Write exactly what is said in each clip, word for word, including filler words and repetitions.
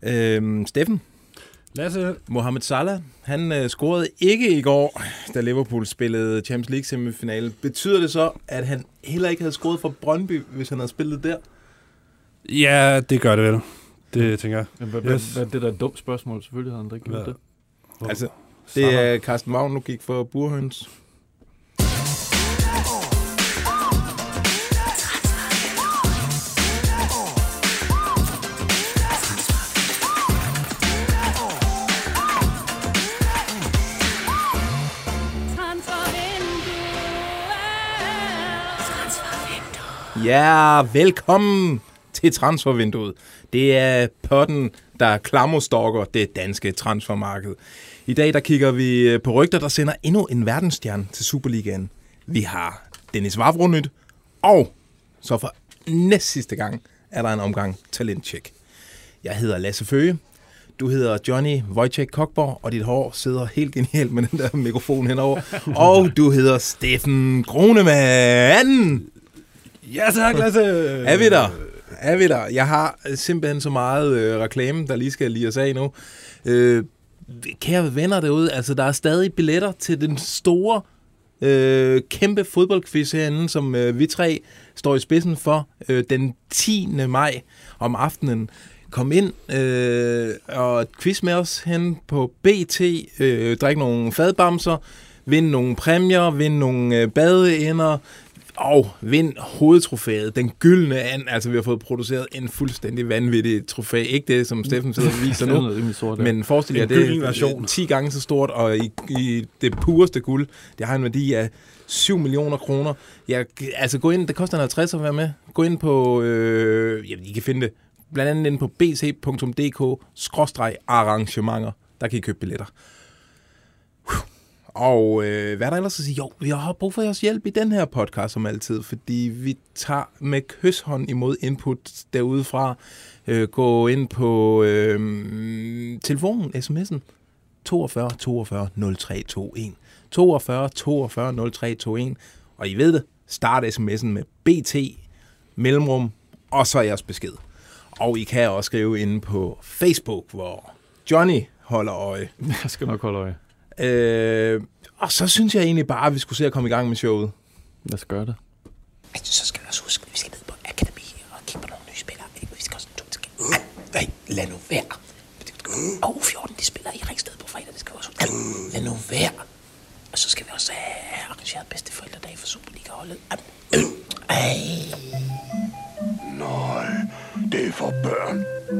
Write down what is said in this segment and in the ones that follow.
Øhm, Steffen? Lasse? Mohamed Salah, han øh, scorede ikke i går, da Liverpool spillede Champions League semifinale. Betyder det så, at han heller ikke havde scoret for Brøndby, hvis han havde spillet der? Ja, det gør det vel. Det tænker jeg. Ja, hvad, yes. hvad, det der er et dumt spørgsmål, selvfølgelig havde han ikke gjort det. Hvor? Altså, det er Carsten Vagn, nu gik for Burhøns. Ja, velkommen til Transfervinduet. Det er potten, der klammerstalker det danske transfermarked. I dag der kigger vi på rygter, der sender endnu en verdensstjerne til Superligaen. Vi har Dennis Vavro nyt, og så for næst sidste gang er der en omgang talentcheck. Jeg hedder Lasse Føge, du hedder Johnny Wojciech Kokborg, og dit hår sidder helt genialt med den der mikrofon henover. Og du hedder Steffen Gronemann. Ja tak, Lasse! Er vi der? Er vi der? Jeg har simpelthen så meget øh, reklame, der lige skal lige os af nu. Øh, kære venner derude, altså der er stadig billetter til den store, øh, kæmpe fodboldquiz herinde, som øh, vi tre står i spidsen for øh, den tiende maj om aftenen. Kom ind øh, og quiz med os hen på B T, øh, drik nogle fadbamser, vind nogle præmier, vind nogle øh, badeender, og vind hovedtrofæet, den gyldne and. Altså, vi har fået produceret en fuldstændig vanvittig trofæ. Ikke det, som Steffen sidder og viser nu, men forestil jer, det er ti gange så stort, og i, i det pureste guld, det har en værdi af syv millioner kroner. Ja, altså, gå ind, det koster en halvtreds at være med. Gå ind på, øh, ja, I kan finde det, blandt andet inde på b c punktum d k skråstreg arrangementer. Der kan I købe billetter. Og øh, hvad er der ellers at sige? Jo, vi har brug for jeres hjælp i den her podcast som altid, fordi vi tager med kyshånd imod input derudefra. Øh, gå ind på øh, telefonen, sms'en, toogfyrre toogfyrre nul tre to en. toogfyrre toogfyrre nul tre to en. Og I ved det, start sms'en med B T, mellemrum, og så jeres besked. Og I kan også skrive inde på Facebook, hvor Johnny holder øje. Jeg skal nok holde øje. Øh, og så synes jeg egentlig bare, at vi skulle se at komme i gang med showet. Lad os gøre det. Så skal vi også huske, at vi skal ned på Akademi og kigge på nogle nye spillere. Vi skal også to til. Nej, lad nu være. Og U fjorten, de spiller i Ringsted på fredag. Det skal vi også. Lad nu være. Og så skal vi også have arrangeret bedste forældredag for Superliga-holdet. Ej. Nej, det er for børn.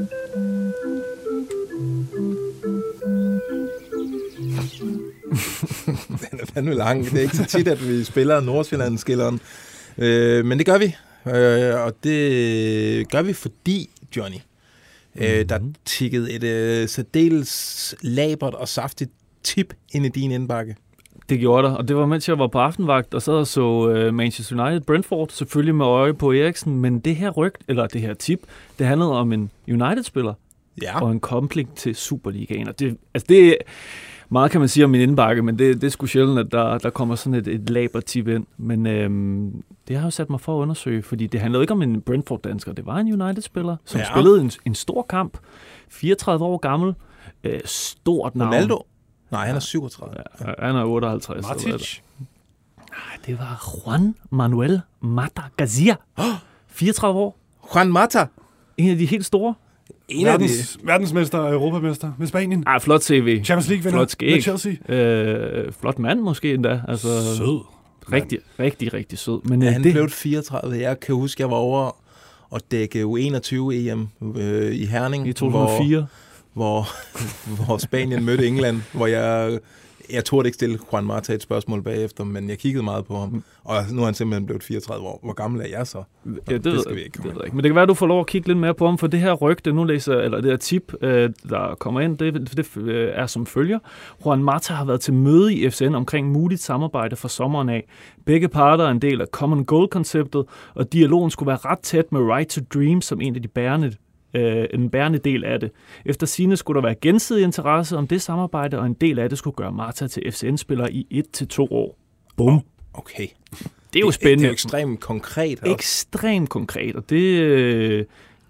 Den er fandme lang. Det er ikke så tit, at vi spiller Nordsjælland-skilleren. Øh, men det gør vi. Øh, og det gør vi, fordi, Johnny, øh, mm-hmm. der tikkede et øh, særdeles labert og saftigt tip ind i din indbakke. Det gjorde der, og det var mens jeg var på aftenvagt og sad og så uh, Manchester United Brentford, selvfølgelig med øje på Eriksen, men det her rygt, eller det her tip, det handlede om en United-spiller ja. og en kobling til Superligaen. Og det, altså det meget kan man sige om min indbakke, men det, det er sgu sjældent, at der, der kommer sådan et, et labertip ind. Men øhm, det har jo sat mig for at undersøge, fordi det handlede ikke om en Brentford-dansker. Det var en United-spiller, som ja. spillede en, en stor kamp. fireogtredive år gammel. Øh, stort navn. Ronaldo? Nej, han er syvogtredive. Ja, han er otteoghalvtreds. Matic? Nej, det var Juan Manuel Mata Garcia. fireogtredive år. Juan Mata? En af de helt store. En Verdens, de... Verdensmester og europamester med Spanien. Ah, flot C V. Champions League-vinder med Chelsea. Øh, flot mand måske endda. Altså, sød. Rigtig, rigtig, rigtig sød. Men, ja, øh, han det... blev fireogtredive. Jeg kan huske, jeg var over og dække U enogtyve E M øh, i Herning. I to tusind og fire. Hvor, hvor, hvor Spanien mødte England, hvor jeg... Jeg turde ikke stille Juan Mata et spørgsmål bagefter, men jeg kiggede meget på ham. Og nu er han simpelthen blevet fireogtredive år. Hvor gammel er jeg så? Ja, det, det skal vi ikke komme det ved ikke. Men det kan være, at du får lov at kigge lidt mere på ham, for det her rygte, nu læser, eller det her tip, der kommer ind, det, det er som følger. Juan Mata har været til møde i F C N omkring muligt samarbejde fra sommeren af. Begge parter er en del af Common Goal-konceptet, og dialogen skulle være ret tæt med Right to Dream som en af de bærende Øh, en bærende del af det. Efter sigende skulle der være gensidig interesse om det samarbejde, og en del af det skulle gøre Mata til F C N-spiller i et til to år. Bum. Okay. Det er jo spændende. Det er jo ekstremt konkret. Også. Ekstremt konkret, og det, øh,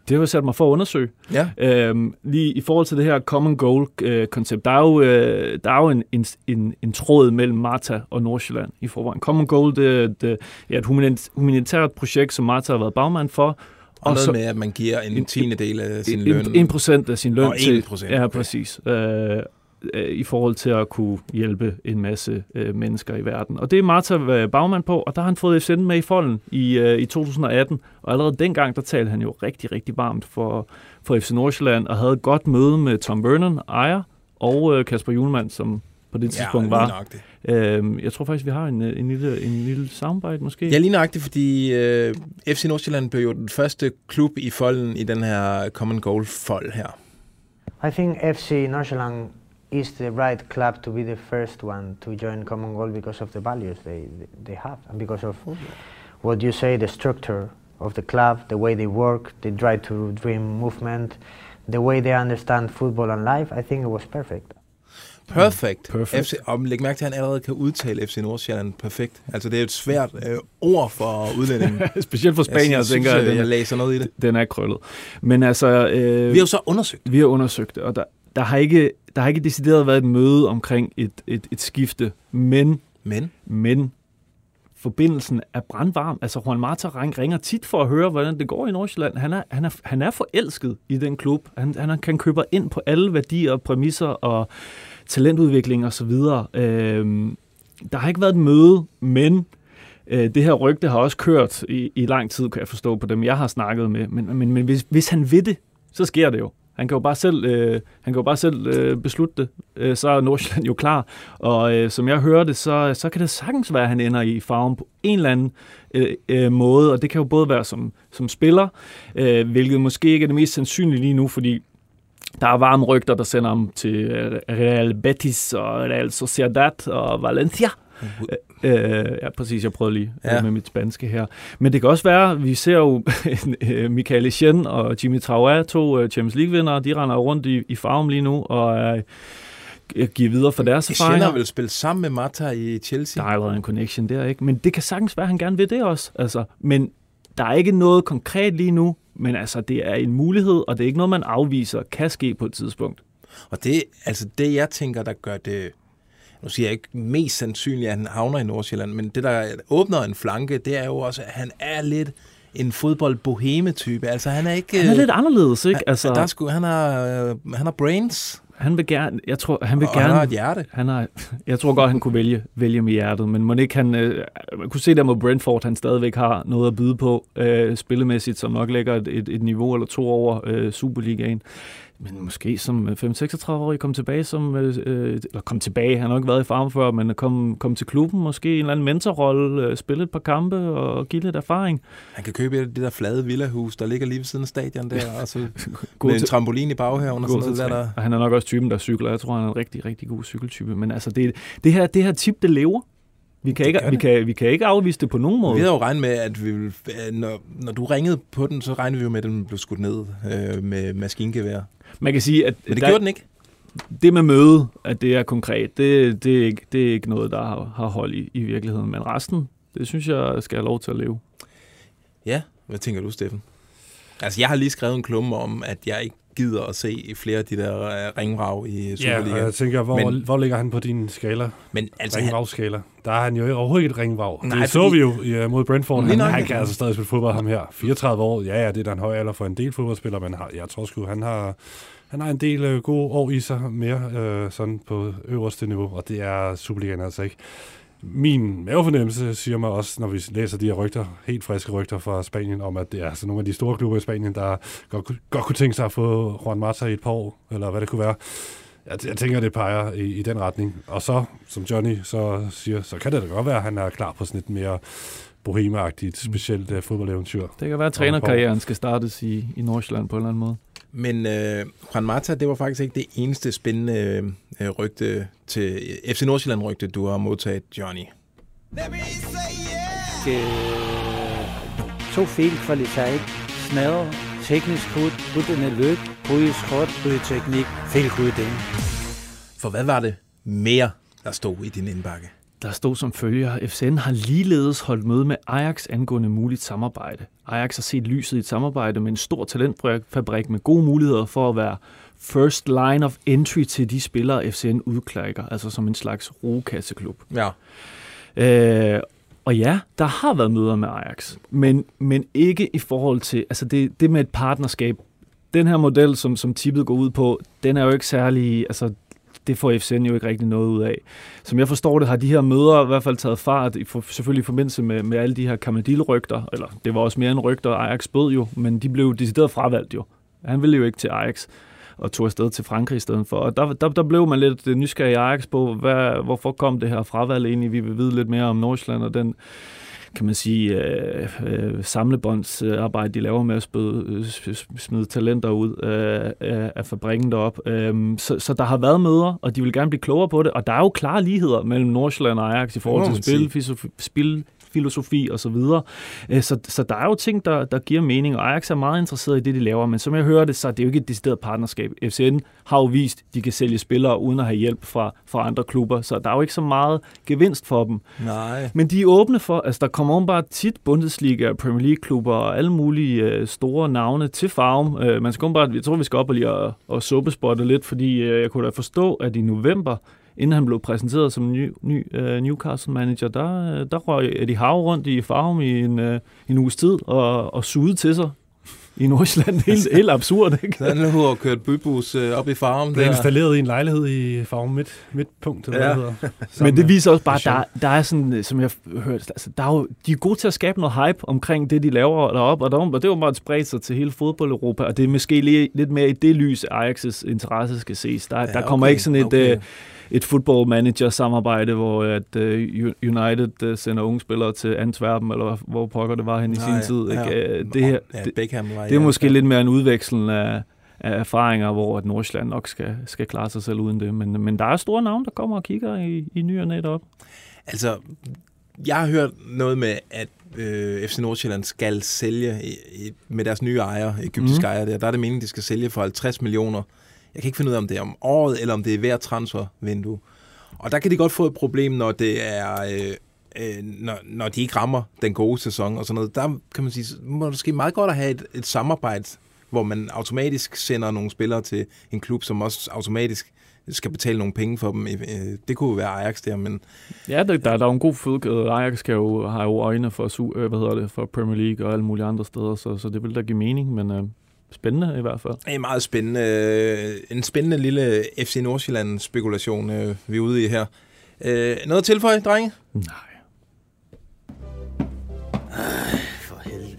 Det har jeg sat mig for at undersøge. Ja. Øhm, lige i forhold til det her common goal-koncept, der er jo, øh, der er jo en, en, en, en tråd mellem Marta og Nordsjælland i forvejen. Common Goal, det, det er et humanitært projekt, som Marta har været bagmand for. Og, og noget så, med, at man giver en tiende del af sin en, løn. En procent af sin løn og til. en procent. Ja, præcis. Øh, i forhold til at kunne hjælpe en masse øh, mennesker i verden. Og det er Marta bagmand på, og der har han fået F C N med i folden i, øh, i to tusind og atten, og allerede dengang, der talte han jo rigtig, rigtig varmt for, for F C Nordsjælland, og havde et godt møde med Tom Vernon, ejer, og øh, Kasper Hjulmand, som på det tidspunkt ja, var. Øh, jeg tror faktisk, vi har en, en, lille, en lille samarbejde måske. Ja, lige nøjagtigt, fordi øh, F C Nordsjælland blev jo den første klub i folden i den her Common Goal-fold her. I think F C Nordsjælland is the right club to be the first one to join Common Goal because of the values they they have and because of what you say, the structure of the club, the way they work, the Drive to Dream movement, the way they understand football and life. I think it was perfect. Perfect. Perfect. F C, og læg mærke til, at han allerede kan udtale F C Nordsjælland perfekt. Altså, det er et svært øh, ord for udlændingen. Specielt for Spanien, jeg tænker, jeg, jeg, jeg læser noget i det. Den er krøllet. Men altså... Øh, vi har jo så undersøgt. Vi har undersøgt det, og der, der, har ikke, der har ikke decideret været et møde omkring et, et, et skifte, men... Men? Men forbindelsen er brandvarm. Altså, Juan Marta ringer tit for at høre, hvordan det går i Nordsjælland. Han er, han er, han er forelsket i den klub. Han, han kan købe ind på alle værdier, præmisser og talentudvikling og så videre. Øhm, der har ikke været et møde, men øh, det her rygte har også kørt i, i lang tid, kan jeg forstå på dem, jeg har snakket med. Men, men, men hvis, hvis han vil det, så sker det jo. Han kan jo bare selv, øh, han kan jo bare selv øh, beslutte det. Øh, så er Nordsjælland jo klar. Og øh, som jeg hører det, så, så kan det sagtens være, at han ender i farven på en eller anden øh, øh, måde. Og det kan jo både være som, som spiller, øh, hvilket måske ikke er det mest sandsynlige lige nu, fordi der er varme rygter, der sender ham til Real Betis og Real Sociedad og Valencia. Uh, ja, præcis. Jeg prøvede lige ja. med mit spanske her. Men det kan også være, vi ser jo Michael Essien og Jimmy Traoré, to Champions League-vindere, de render rundt i, i farven lige nu og er uh, giver videre for deres erfaringer. Essien har vel spillet sammen med Marta i Chelsea? Der er allerede en connection der, ikke? Men det kan sagtens være, at han gerne vil det også. Altså, men der er ikke noget konkret lige nu, men altså, det er en mulighed, og det er ikke noget, man afviser, kan ske på et tidspunkt. Og det, altså det, jeg tænker, der gør det, nu siger jeg ikke mest sandsynligt, at han havner i Nordsjælland, men det, der åbner en flanke, det er jo også, at han er lidt en fodbold-boheme-type. Altså, han er ikke... Han er lidt anderledes, ikke? Altså, der sgu, han, har, han har brains. Han vil gerne, jeg tror, han vil og gerne... han har et hjerte. Han har, jeg tror godt, han kunne vælge, vælge med hjertet, men må ikke han... Øh, man kunne se der mod Brentford, han stadigvæk har noget at byde på øh, spillemæssigt, som nok lægger et, et, et niveau eller to over øh, Superligaen. Men måske som fem seksogtredive-årig kom tilbage som... Øh, eller kom tilbage, han har nok været i farven før, men kom, kom til klubben, måske en eller anden mentorrolle, øh, spille et par kampe og give lidt erfaring. Han kan købe det der flade villahus, der ligger lige ved siden af stadion der, og så med en trampolin i baghaven og sådan noget der, der. Og han er nok også typen, der cykler. Jeg tror, han er en rigtig, rigtig god cykeltype. Men altså, det, det, her, det her tip, det lever. Vi kan, ikke, vi, kan, vi kan ikke afvise det på nogen måde. Vi havde jo regnet med, at vi, når, når du ringede på den, så regnede vi jo med, at den blev skudt ned øh, med maskingevær. Man kan sige, at... Men det der, gjorde den ikke? Det med møde, at det er konkret, det, det, er, ikke, det er ikke noget, der har, har hold i, i virkeligheden. Men resten, det synes jeg, skal have lov til at leve. Ja, hvad tænker du, Steffen? Altså, jeg har lige skrevet en klumme om, at jeg ikke gider at se flere af de der uh, ringvrag i Superligaen. Ja, og jeg tænker, hvor, men, hvor ligger han på din skala? Men altså, ringvrag-skala. Der er han jo overhovedet ikke et ringvrag. Nej, det så vi jo mod Brentford. Han, han kan altså stadig spille fodbold, ham her. fireogtredive år, ja, ja, det er da en høj alder for en del fodboldspillere, men har, jeg tror sgu, han har, han har en del øh, gode år i sig mere øh, sådan på øverste niveau, og det er Superligaen altså ikke. Min mavefornemmelse siger mig også, når vi læser de her rygter, helt friske rygter fra Spanien, om at det er altså nogle af de store klubber i Spanien, der godt, godt kunne tænke sig at få Juan Marta i et par år, eller hvad det kunne være. Jeg, jeg tænker, det peger i, i den retning. Og så, som Johnny så siger, så kan det da godt være, at han er klar på sådan et mere boheme-agtigt, specielt uh, fodboldeventyr. Det kan være, at trænerkarrieren skal startes i, i Nordsjælland på en eller anden måde. Men øh, Juan Marta, det var faktisk ikke det eneste spændende øh, rygte til F C Nordsjælland-rygte, du har modtaget, Johnny. To feilkvalitet, smadre, teknisk hud, uden løb, bryde skråt, bryde teknik, feilkudning. For hvad var det mere, der stod i din indbakke? der stod som følger: F C N har ligeledes holdt møde med Ajax angående muligt samarbejde. Ajax har set lyset i et samarbejde med en stor talentfabrik med gode muligheder for at være first line of entry til de spillere, F C N udklækker, altså som en slags rugekasseklub. Ja. Øh, og ja, der har været møder med Ajax, men, men ikke i forhold til, altså det, det med et partnerskab. Den her model, som, som tippet går ud på, den er jo ikke særlig, altså det får F C N jo ikke rigtig noget ud af. Som jeg forstår det, har de her møder i hvert fald taget fart, i for, selvfølgelig i forbindelse med, med alle de her Kamadil-rygter, eller det var også mere end rygter, Ajax bød jo, men de blev decideret fravalgt jo. Han ville jo ikke til Ajax, og tog afsted til Frankrig i stedet for. Og der, der, der blev man lidt nysgerrig i Ajax på, hvad, hvorfor kom det her fravalg egentlig? Vi vil vide lidt mere om Nordsjælland og den, kan man sige, øh, øh, samlebåndsarbejde, de laver med at spøde, smide talenter ud af, af fabrikken deroppe. Øh, så, så der har været møder, og de vil gerne blive klogere på det, og der er jo klare ligheder mellem Nordsjælland og Ajax i forhold til spil, spil filosofi og så videre. Så, så der er jo ting, der, der giver mening, og Ajax er meget interesseret i det, de laver, men som jeg hører det, så er det jo ikke et decideret partnerskab. F C N har jo vist, at de kan sælge spillere uden at have hjælp fra, fra andre klubber, så der er jo ikke så meget gevinst for dem. Nej. Men de er åbne for, altså der kommer åbenbart tit Bundesliga, Premier League-klubber og alle mulige uh, store navne til Farum. Uh, man skal åbenbart, jeg tror, vi skal op og lige og, og suppespotte lidt, fordi uh, jeg kunne da forstå, at i november, inden han blev præsenteret som ny, ny uh, Newcastle-manager, der, der røg Eddie Howe rundt i Farum i en, uh, en uges tid og, og sugede til sig i Nordsjælland. Helt, helt absurd, ikke? Så han har kørt bybus uh, op i Farum. Det er installeret i en lejlighed i Farum midt, midtpunkt, eller ja. hvad det hedder. Men det viser også bare, at der, der er sådan, som jeg hørte, altså, der er jo, de er gode til at skabe noget hype omkring det, de laver deroppe, og, der, og det var meget spredt sig til hele fodbold-Europa, og det er måske lige, lidt mere i det lys, Ajax's interesse skal ses. Der, ja, der kommer okay, ikke sådan et... Okay. Uh, et football manager samarbejde, hvor at uh, United uh, sender unge spillere til Antwerpen, eller hvor pokker det var hen i Nej, sin tid. Ja, ikke? Det, her, ja, det, Beckham var, det er ja, måske ja. lidt mere en udveksling af, af erfaringer, hvor at Nordsjælland nok skal, skal klare sig selv uden det. Men, men der er store navne, der kommer og kigger i, i ny og næ op. Altså, jeg har hørt noget med, at øh, F C Nordsjælland skal sælge i, i, med deres nye ejer, egyptiske mm. ejer der. Der er det meningen, de skal sælge for halvtreds millioner. Jeg kan ikke finde ud af, om det er om året, eller om det er hver transfervindue. Og der kan de godt få et problem, når det er, øh, øh, når, når de ikke rammer den gode sæson og sådan noget. Der kan man sige, må det ske meget godt at have et, et samarbejde, hvor man automatisk sender nogle spillere til en klub, som også automatisk skal betale nogle penge for dem. Det kunne jo være Ajax der, men... Ja, der, der, der er jo en god fødekæde. Ajax skal jo, har jo øjne for, hvad hedder det, for Premier League og alle mulige andre steder, så, så det vil da give mening, men... Øh spændende i hvert fald. Det er meget spændende. En spændende lille F C Nordsjælland-spekulation, vi er ude i her. Noget at tilføje, drenge? Nej. Ej, for helvede.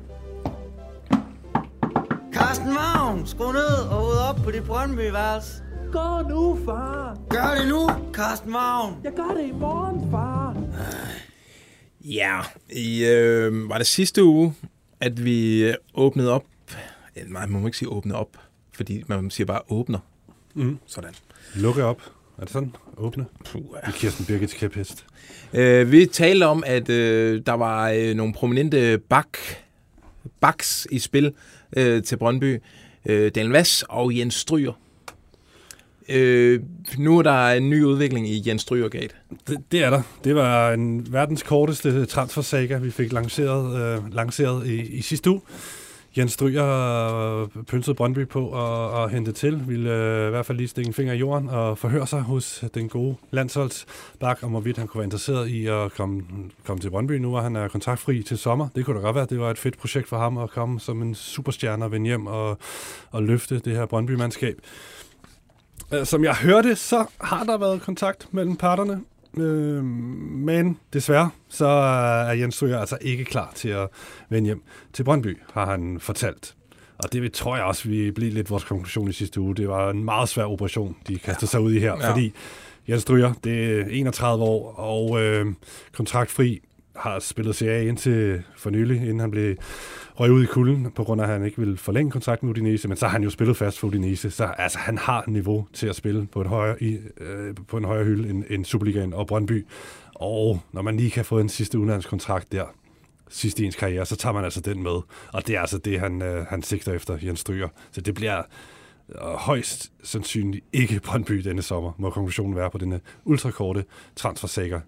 Carsten Vagn, skru ned og ud op på dit Brøndby-værelse. Gå nu, far. Gør det nu, Carsten Vagn. Jeg gør det i morgen, far. Ja, i, øh, var det sidste uge, at vi åbnede op. Nej, man må ikke sige åbne op, fordi man siger bare åbner. Mm. Sådan. Lukke op. Er det sådan? Åbne? Puh, ja. Det er Kirsten Birgits kæphest. Øh, vi talte om, at øh, der var øh, nogle prominente bak, baks i spil øh, til Brøndby. Øh, Daniel Vass og Jens Stryger. Øh, nu er der en ny udvikling i Jens Stryger-gate. Det, det er der. Det var en verdens korteste transfersaga, vi fik lanceret, øh, lanceret i, i sidste uge. Jens Stryger pyntede Brøndby på og, og hente til, ville øh, i hvert fald lige stikke en finger i jorden og forhøre sig hos den gode landsholdsbak, om hvorvidt han kunne være interesseret i at komme, komme til Brøndby. Nu var han er kontraktfri til sommer. Det kunne da godt være. Det var et fedt projekt for ham at komme som en superstjerne og vende hjem og, og løfte det her Brøndby-mandskab. Som jeg hørte, så har der været kontakt mellem parterne. Øh, men desværre så er Jens Stryger altså ikke klar til at vende hjem til Brøndby, har han fortalt. Og det tror jeg også, vi blev lidt vores konklusion i sidste uge. Det var en meget svær operation, de kastede ja. sig ud i her, ja. fordi Jens Stryger, det er enogtredive år og øh, kontraktfri, har spillet Serie A indtil for nylig, inden han blev røg ud i kulden, på grund af, at han ikke ville forlænge kontrakten med Udinese, men så har han jo spillet fast for Udinese, så altså, han har niveau til at spille på, et højere, i, øh, på en højere hylde end, end Superligaen og Brøndby. Og når man lige kan få en sidste udenlandskontrakt der, sidst i ens karriere, så tager man altså den med. Og det er altså det, han, øh, han sigter efter, Jens Stryger. Så det bliver øh, højst sandsynligt ikke Brøndby denne sommer, må konklusionen være på denne ultrakorte transfersaga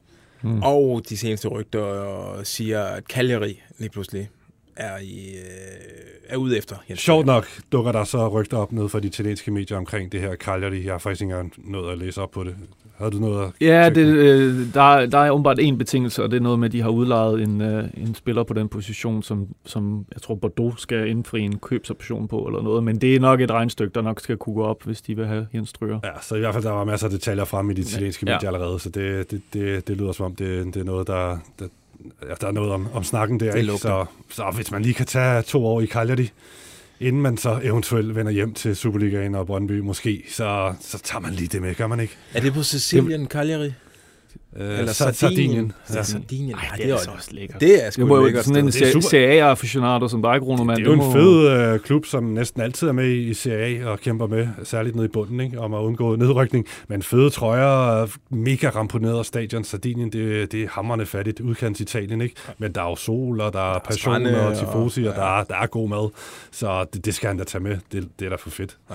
Mm. Og de seneste rygter siger, at Cagliari lige pludselig er, i, øh, er ude efter. Sjovt nok dukker der så rygter op ned fra de italienske medier omkring det her Cagliari. Jeg har faktisk ikke engang nået at læse op på det. Havde du noget at Ja, det, øh, der, der er åbenbart en betingelse, og det er noget med, at de har udlejet en, øh, en spiller på den position, som, som jeg tror Bordeaux skal indfri en købsoption på eller noget. Men det er nok et regnstykke, der nok skal kunne gå op, hvis de vil have Jens Stryger. Ja, så i hvert fald der var masser af detaljer frem i de italienske ja. medier allerede, så det, det, det, det lyder som om, det, det er noget, der... der Ja, der er noget om, om snakken der, ikke? Så, så hvis man lige kan tage to år i Cagliari, inden man så eventuelt vender hjem til Superligaen og Brøndby måske, så, så tager man lige det med, gør man ikke? Er det på Sicilien, Cagliari? Øh, Eller Sardinien. Sardinien. Ja. Sardinien. Ej, det er altså også lækkert. Det er sgu lækkert. Sådan en Serie A-aficionado som dig, Bruno Mann. Det er jo en fed øh, klub, som næsten altid er med i Serie A og kæmper med, særligt nede i bunden, ikke? Om at undgå nedrykning. Men fede trøjer, mega ramponeret stadion. Sardinien, det, det er hamrende fattigt. Udkants Italien, ikke? Men der er jo sol, og der er passion og tifosi, og, og der, er, der er god mad. Så det, det skal han da tage med. Det, det er da for fedt. Ja.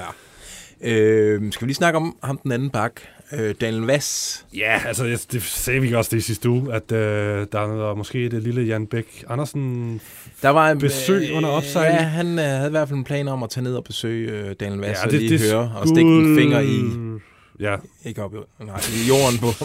Øh, skal vi lige snakke om ham den anden bak? Øh, Daniel Vass. Ja, altså det sagde vi også det sidste uge, at øh, der var måske det lille Jan Bæk Andersen der var en besøg øh, under opsejling. Ja, han øh, havde i hvert fald en plan om at tage ned og besøge øh, Daniel Vass, ja, og det, lige det høre skulle... og stikke en finger i... Ja. Ikke op i, nej, i jorden på...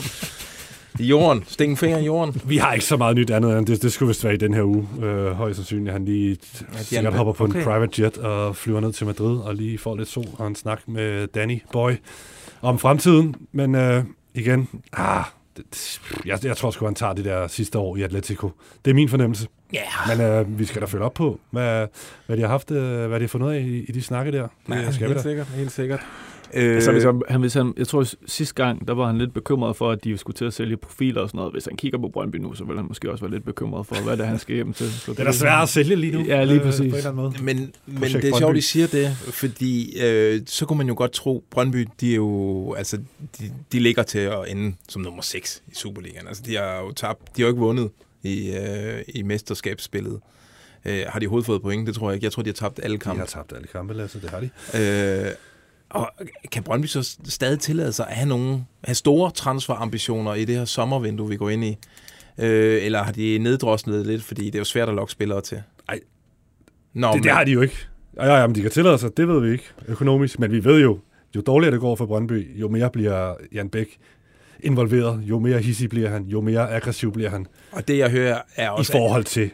I jorden. Stik en finger i jorden. Vi har ikke så meget nyt andet end det. Det skulle vist være i den her uge. Øh, højst sandsynligt. Han lige ja, sikkert hopper på okay. en private jet og flyver ned til Madrid og lige får lidt sol og en snak med Danny Boy om fremtiden. Men øh, igen, ah, det, jeg, jeg tror sgu, han tager det der sidste år i Atletico. Det er min fornemmelse. Yeah. Men øh, vi skal da følge op på, hvad, hvad de har haft, øh, hvad de har fundet af i, i de snakke der. Ja, skal helt sikkert, helt sikkert. Øh, altså, hvis han, hvis han, jeg tror, sidste gang, der var han lidt bekymret for, at de skulle til at sælge profiler og sådan noget. Hvis han kigger på Brøndby nu, så vil han måske også være lidt bekymret for, hvad det er, han skal hjem til. Så det er da svært at sælge lige nu. Ja, lige præcis. Øh, måde. Men, men det er sjovt, de siger det, fordi øh, så kunne man jo godt tro, Brøndby, de er jo, altså, de, de ligger til at ende som nummer seks i Superligaen. Altså, de har jo tabt, de har jo ikke vundet i, øh, i mesterskabsspillet. Øh, har de overhovedet fået point? Det tror jeg ikke. Jeg tror, de har tabt alle kampe. De har tabt alle kampe, altså, det har de. Øh, Og kan Brøndby så stadig tillade sig at have, nogle, have store transferambitioner i det her sommervindue, vi går ind i? Øh, eller har de neddroslet lidt, fordi det er jo svært at lokke spillere til? Nej, Nå, det, men... det har de jo ikke. Ja, ja, men de kan tillade sig, det ved vi ikke økonomisk. Men vi ved jo, jo dårligere det går for Brøndby, jo mere bliver Jan Bæk involveret, jo mere hissig bliver han, jo mere aggressiv bliver han. Og det, jeg hører, er også... I forhold til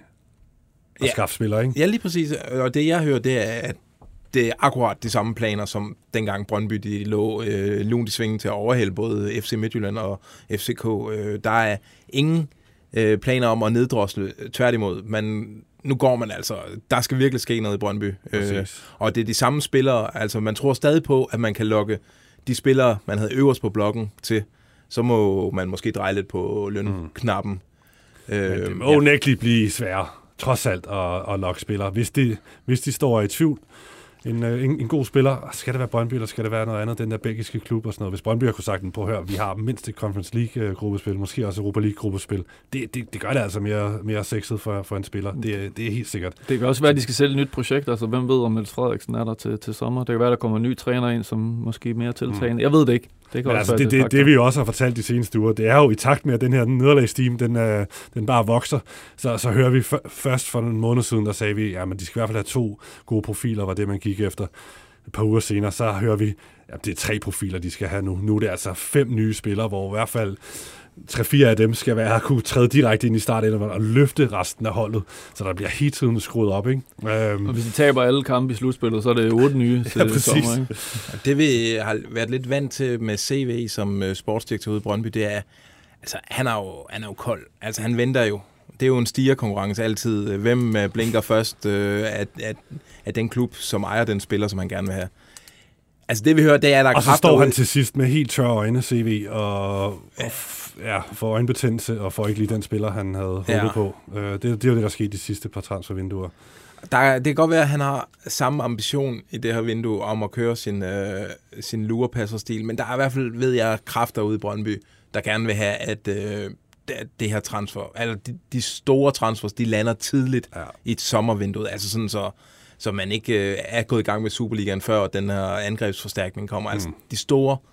at ja, skaffe spillere, ikke? Ja, lige præcis. Og det, jeg hører, det er, at det er akkurat de samme planer, som dengang Brøndby de lå øh, lunt i svingen til at overhælde både F C Midtjylland og F C K. Øh, der er ingen øh, planer om at neddrosle, tværtimod. Men nu går man altså, der skal virkelig ske noget i Brøndby. Øh, og det er de samme spillere, altså man tror stadig på, at man kan lokke de spillere, man havde øverst på blokken til. Så må man måske dreje lidt på lønknappen. Mm. Øh, det må unægteligt ja. blive sværere, trods alt, at, at lokke spillere. Hvis de, hvis de står i tvivl, En, en, en god spiller, skal det være Brøndby, eller skal det være noget andet, den der belgiske klub og sådan noget. Hvis Brøndby har kunne sagt, på hør, vi har mindst et Conference League-gruppespil, måske også Europa League-gruppespil. Det, det, det gør det altså mere, mere sexet for, for en spiller. Det, det er helt sikkert. Det kan også være, at de skal sælge et nyt projekt. Altså, hvem ved, om Niels Frederiksen er der til, til sommer? Det kan være, der kommer en ny træner ind, som måske er mere tiltagende. Mm. Jeg ved det ikke. Det, kan altså, det, det, det vi jo også har fortalt de seneste uger, det er jo i takt med, at den her nederlagssteam, den, uh, den bare vokser. Så, så hører vi f- først for en måned siden, der sagde vi, at ja, de skal i hvert fald have to gode profiler, var det, man gik efter. Et par uger senere, så hører vi, at det er tre profiler, de skal have nu. Nu er det altså fem nye spillere, hvor i hvert fald tre-fire af dem skal være at kunne træde direkte ind i starten og løfte resten af holdet, så der bliver hele tiden skruet op, ikke? Um, og hvis de taber alle kampe i slutspillet, så er det otte nye til ja, sommer, ikke? Det vi har været lidt vant til med C V som sportsdirektør ude i Brøndby, det er, altså han er jo, han er jo kold. Altså han venter jo. Det er jo en stigerkonkurrence altid. Hvem blinker først øh, at, at, at den klub, som ejer den spiller, som han gerne vil have. Altså det vi hører, det er, der er og så står han til sidst med helt tørre øjne, C V, og, og ja, får øjenbetændelse, og får ikke lige den spiller, han havde ja. håbet på. Uh, det, det er jo det, der skete de sidste par transfervinduer. Der, det kan godt være, at han har samme ambition i det her vindue om at køre sin, øh, sin lurepasserstil, men der er i hvert fald, ved jeg, kræfter ude i Brøndby, der gerne vil have, at øh, det her transfer, altså de, de store transfers, de lander tidligt ja. i et sommervindue, altså sådan så, så man ikke øh, er gået i gang med Superligaen før, og den her angrebsforstærkning kommer. Mm. Altså de store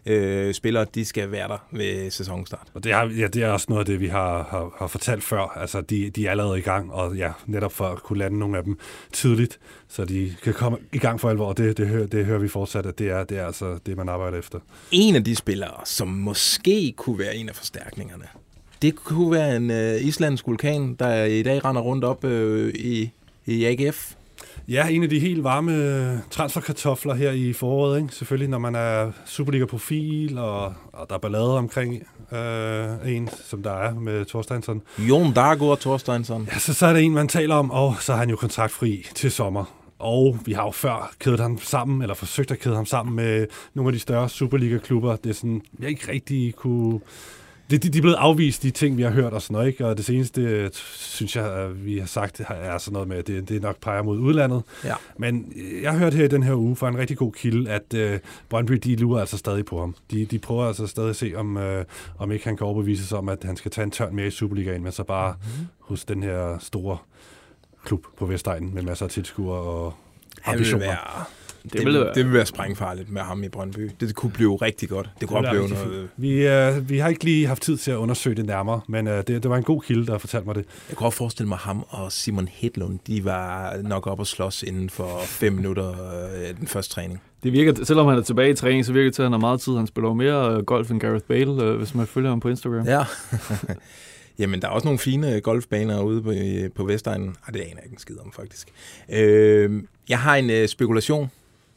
øh, spillere, de skal være der ved sæsonstart. Og det er, ja, det er også noget af det, vi har, har, har fortalt før. Altså, de, de er allerede i gang, og ja, netop for at kunne lande nogle af dem tidligt, så de kan komme i gang for alvor. Det, det, hører, det hører vi fortsat, at det er, det er altså det, man arbejder efter. En af de spillere, som måske kunne være en af forstærkningerne, det kunne være en øh, islandsk vulkan, der i dag render rundt op øh, i, i A G F. Ja, en af de helt varme transferkartofler her i foråret, ikke? Selvfølgelig, når man er Superliga-profil, og, og der er ballade omkring øh, en, som der er med Thorsteinsson. Jon Dagur Thorsteinsson. Ja, så, så er det en, man taler om, og så er han jo kontraktfri til sommer. Og vi har jo før kædet ham sammen, eller forsøgt at kæde ham sammen med nogle af de større Superliga-klubber. Det er sådan, jeg ikke rigtig kunne... De, de, de er blevet afvist, de ting, vi har hørt og sådan noget, ikke? Og det seneste, synes jeg, at vi har sagt, er sådan noget med, at det, det nok peger mod udlandet. Ja. Men jeg har hørt her i den her uge fra en rigtig god kilde, at uh, Brøndby, de lurer altså stadig på ham. De, de prøver altså stadig at se, om, uh, om ikke han kan overbevise sig om, at han skal tage en tørn mere i Superligaen, men så bare mm-hmm. hos den her store klub på Vestegnen med masser af tilskuere og ambitioner. Det, det, vil, det vil være sprængfarligt med ham i Brøndby. Det kunne blive rigtig godt. Det kunne det blive noget... Vi, uh, vi har ikke lige haft tid til at undersøge det nærmere, men uh, det, det var en god kilde, der fortalte mig det. Jeg kunne også forestille mig, ham og Simon Hedlund, de var nok op og slås inden for fem minutter uh, den første træning. Det virker, selvom han er tilbage i træning, så virker det til, at han har meget tid. Han spiller jo mere golf end Gareth Bale, uh, hvis man følger ham på Instagram. Ja. Jamen, der er også nogle fine golfbaner ude på, på Vestegnen. Ej, det aner jeg ikke en skid om, faktisk. Øh, jeg har en uh, spekulation.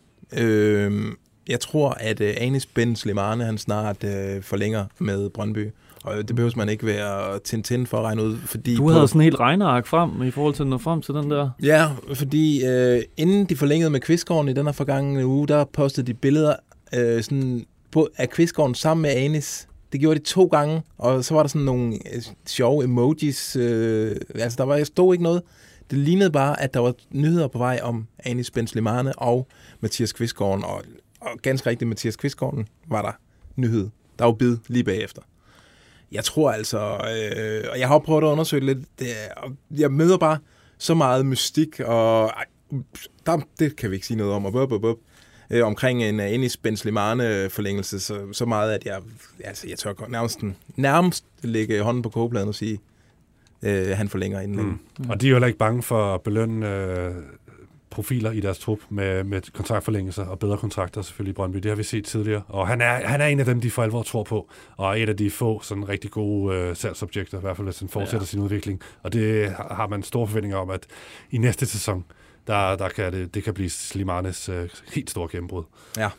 Øh, jeg tror, at uh, Anis Ben Slimane, han snart uh, forlænger med Brøndby. Og det behøver man ikke være Tintin for at regne ud. Fordi du havde på, sådan en helt regneark frem i forhold til at nå frem til den der. Ja, fordi uh, inden de forlængede med Kvistgården i den her forgangne uge, der postede de billeder uh, sådan på, af Kvistgården sammen med Anis. Det gjorde de to gange, og så var der sådan nogle uh, sjove emojis. Uh, altså, der var, stod ikke noget. Det lignede bare, at der var nyheder på vej om Anis Ben Slimane og Mathias Kvistgården, og, og ganske rigtigt Mathias Kvistgården var der nyhed. Der var bid lige bagefter. Jeg tror altså, øh, og jeg har prøvet at undersøge lidt, det, og jeg møder bare så meget mystik, og der, det kan vi ikke sige noget om, og bup, bup, bup, øh, omkring en Anis Ben Slimane forlængelse, så, så meget, at jeg, altså, jeg tør nærmest, nærmest lægge hånden på kogepladen og sige, øh, han forlænger inden længe. Mm. Og de er jo heller ikke bange for at belønne øh, profiler i deres trup med, med kontraktforlængelser og bedre kontrakter selvfølgelig i Brøndby. Det har vi set tidligere. Og han er, han er en af dem, de for alvor tror på. Og et af de få sådan rigtig gode øh, salgsobjekter, i hvert fald hvis han fortsætter ja. sin udvikling. Og det har man store forventninger om, at i næste sæson, der, der kan det, det kan blive Slimanes øh, helt store gennembrud. Ja.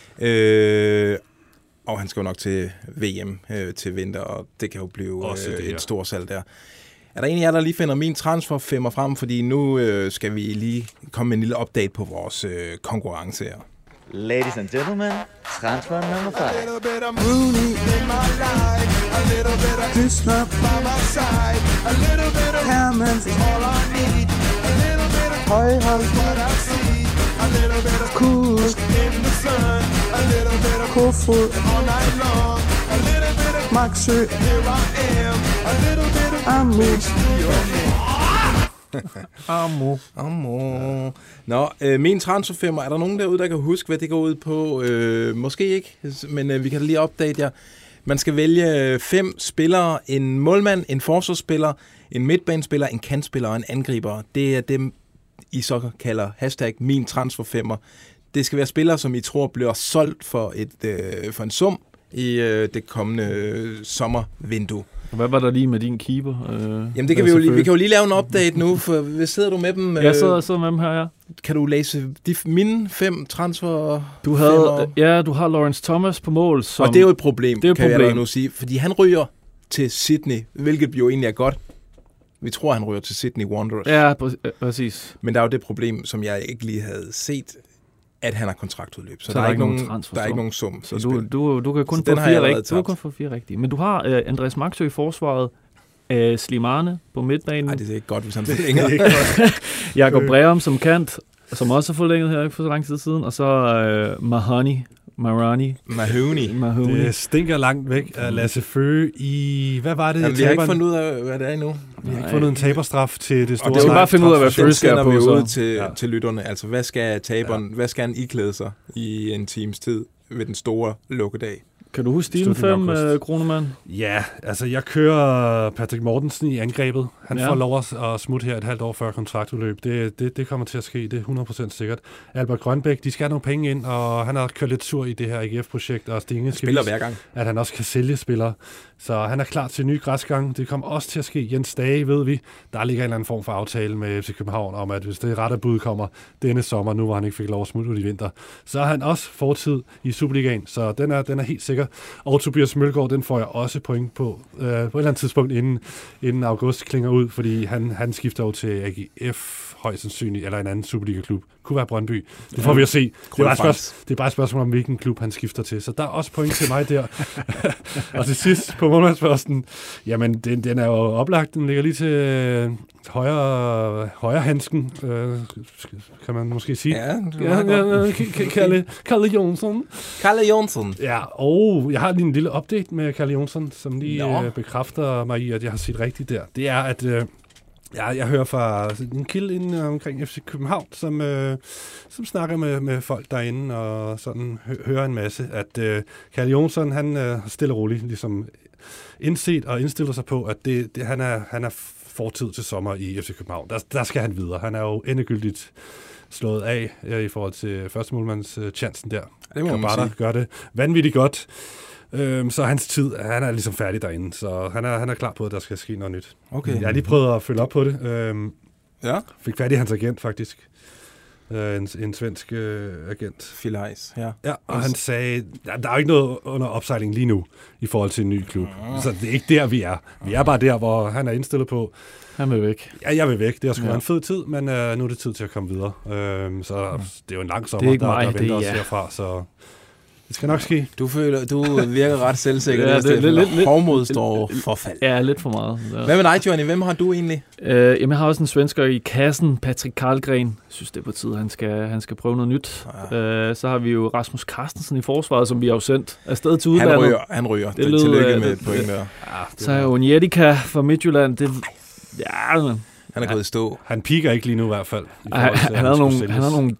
Øh, og han skal jo nok til V M øh, til vinter, og det kan jo blive øh, et stort salg der. Er der en af jer, der lige finder min transferfemmer frem, fordi nu øh, skal vi lige komme med en lille update på vores øh, konkurrence her. Ladies and gentlemen, transfer number five. A little bit of Rooney in my life, a little bit of Krishna by my side, a little bit of Hammond is all I need, a little bit of Højhold, what I see, a little bit of Kusk in the sun, a little bit of Kofod all night long, a little bit of Maxø, here I am, a little bit of Amu. Amo. Amo. Nå, øh, min transferfemmer, er der nogen derude, der kan huske, hvad det går ud på? Øh, måske ikke, men øh, vi kan lige opdate jer. Man skal vælge fem spillere, en målmand, en forsvarsspiller, en midtbanespiller, en kantspiller og en angriber. Det er dem, I så kalder hashtag min transferfemmer. Det skal være spillere, som I tror bliver solgt for, et, øh, for en sum i øh, det kommende øh, sommervindue. Hvad var der lige med din keeper? Øh, Jamen det kan vi jo lige, vi kan jo lige lave en update nu, for hvad sidder du med dem? Jeg sidder, sidder med dem her, ja. Kan du læse de, mine fem transfer? Du havde, ja, du har Lawrence Thomas på mål. Som, og det er jo et problem, det er et kan problem. jeg nu sige, fordi han ryger til Sydney, hvilket jo egentlig er godt. Vi tror, han ryger til Sydney Wanderers. Ja, præcis. Men der er jo det problem, som jeg ikke lige havde set, at han har kontraktudløb. Så, så der, der er ikke nogen, transfer, der er ikke nogen sum. Så du, du, du kan kun få fire rigtige. Du kan kun få fire rigtige. Men du har uh, Andreas Maxø i forsvaret, uh, Slimane på midtbanen. Nej, det er ikke godt, hvis han forlænger. Jakob Breum som kant, som også er forlænget her for så lang tid siden. Og så uh, Mahoney Marani. Mahoney. Mahoney. Det stinker langt væk af Lasse Føge i... Hvad var det? Jamen, vi har ikke fundet ud af, hvad det er endnu. Vi har ikke fundet en taberstraf til det store... Og det skal bare finde ud af, hvad Føge skal på. Den sender vi så. ud til, ja. til lytterne. Altså, hvad skal taberen, ja. hvad skal han iklæde sig i en times tid ved den store lukkedag? Kan du huske dine fem, uh, Kronemann? Ja, altså jeg kører Patrick Mortensen i angrebet. Han ja. får lov at smutte her et halvt år før kontraktudløb. Det, det, det kommer til at ske, det er hundrede procent sikkert. Albert Grønbæk, de skal have nogle penge ind, og han har kørt lidt sur i det her A G F-projekt, og Stinge skal spiller hver gang. At han også kan sælge spillere. Så han er klar til en ny græsgang. Det kommer også til at ske. Jens Dage, ved vi, der ligger en eller anden form for aftale med F C København om, at hvis det rette bud kommer denne sommer, nu hvor han ikke fik lov at smutte ud i vinter, så har han også fortid i Superligaen, så den er, den er helt sikker. Og Tobias Mølgaard, den får jeg også point på øh, på et eller andet tidspunkt, inden, inden august klinger ud, fordi han, han skifter jo til A G F højst sandsynligt, eller en anden Superliga-klub. Kunne være Brøndby. Det får ja. vi at se. Det er, bare spørgsmål, det er bare et spørgsmål om, hvilken klub han skifter til. Så der er også point til mig der. Og til sidst på målmandsposten, jamen den, den er jo oplagt. Den ligger lige til øh, højre, højre handsken, øh, kan man måske sige. Ja, ja, ja, ja Kalle, Kalle Jonsson. Kalle Jonsson. Ja, og jeg har lige en lille update med Kalle Jonsson, som lige øh, bekræfter mig i, at jeg har set rigtigt der. Det er, at øh, ja, jeg hører fra en kilde inde omkring F C København, som, øh, som snakker med, med folk derinde og sådan hø- hører en masse, at øh, Kalle Jonsson, han øh, stille og roligt ligesom indset og indstiller sig på, at det, det, han, er, han er fortid til sommer i F C København. Der, der skal han videre. Han er jo endegyldigt slået af øh, i forhold til førstemålmands øh, chancen der. Det må man bare sige. Gør det vanvittigt godt. Øhm, så hans tid, han er ligesom færdig derinde, så han er, han er klar på, at der skal ske noget nyt. Okay. Jeg har lige prøvet at følge op på det. Øhm, ja. Fik fat i hans agent, faktisk. Øh, en, en svensk øh, agent. Phil Heiss, ja. Ja, og han sagde, ja, der er jo ikke noget under opsejling lige nu, i forhold til en ny klub. Mm. Så det er ikke der, vi er. Vi er bare der, hvor han er indstillet på. Han vil væk. Ja, jeg vil væk. Det har sgu ja. været en fed tid, men øh, nu er det tid til at komme videre. Øhm, så mm. det er jo en lang sommer, der, mig, der venter os ja. herfra, så... Det skal nok ske. Du føler, du virker ret selvsikker. ja, det, det, det, lidt, Hovmod står for fald. Ja, lidt for meget. Ja. Hvad med dig, Johnny? Hvem har du egentlig? Øh, jamen, jeg har også en svensker i kassen, Patrick Karlgren. Jeg synes, det er på tide, han skal, han skal prøve noget nyt. Ja. Øh, så har vi jo Rasmus Carstensen i forsvaret, som vi har jo sendt afsted til udlandet. Han ryger. Han ryger. Det lød, Tillykke med point der. Ja, så har jeg jo en Jedika fra Midtjylland. Det, ja, men... Han er gået i stå. Han piker ikke lige nu i hvert fald. I han, han, han havde nogle, han havde nogle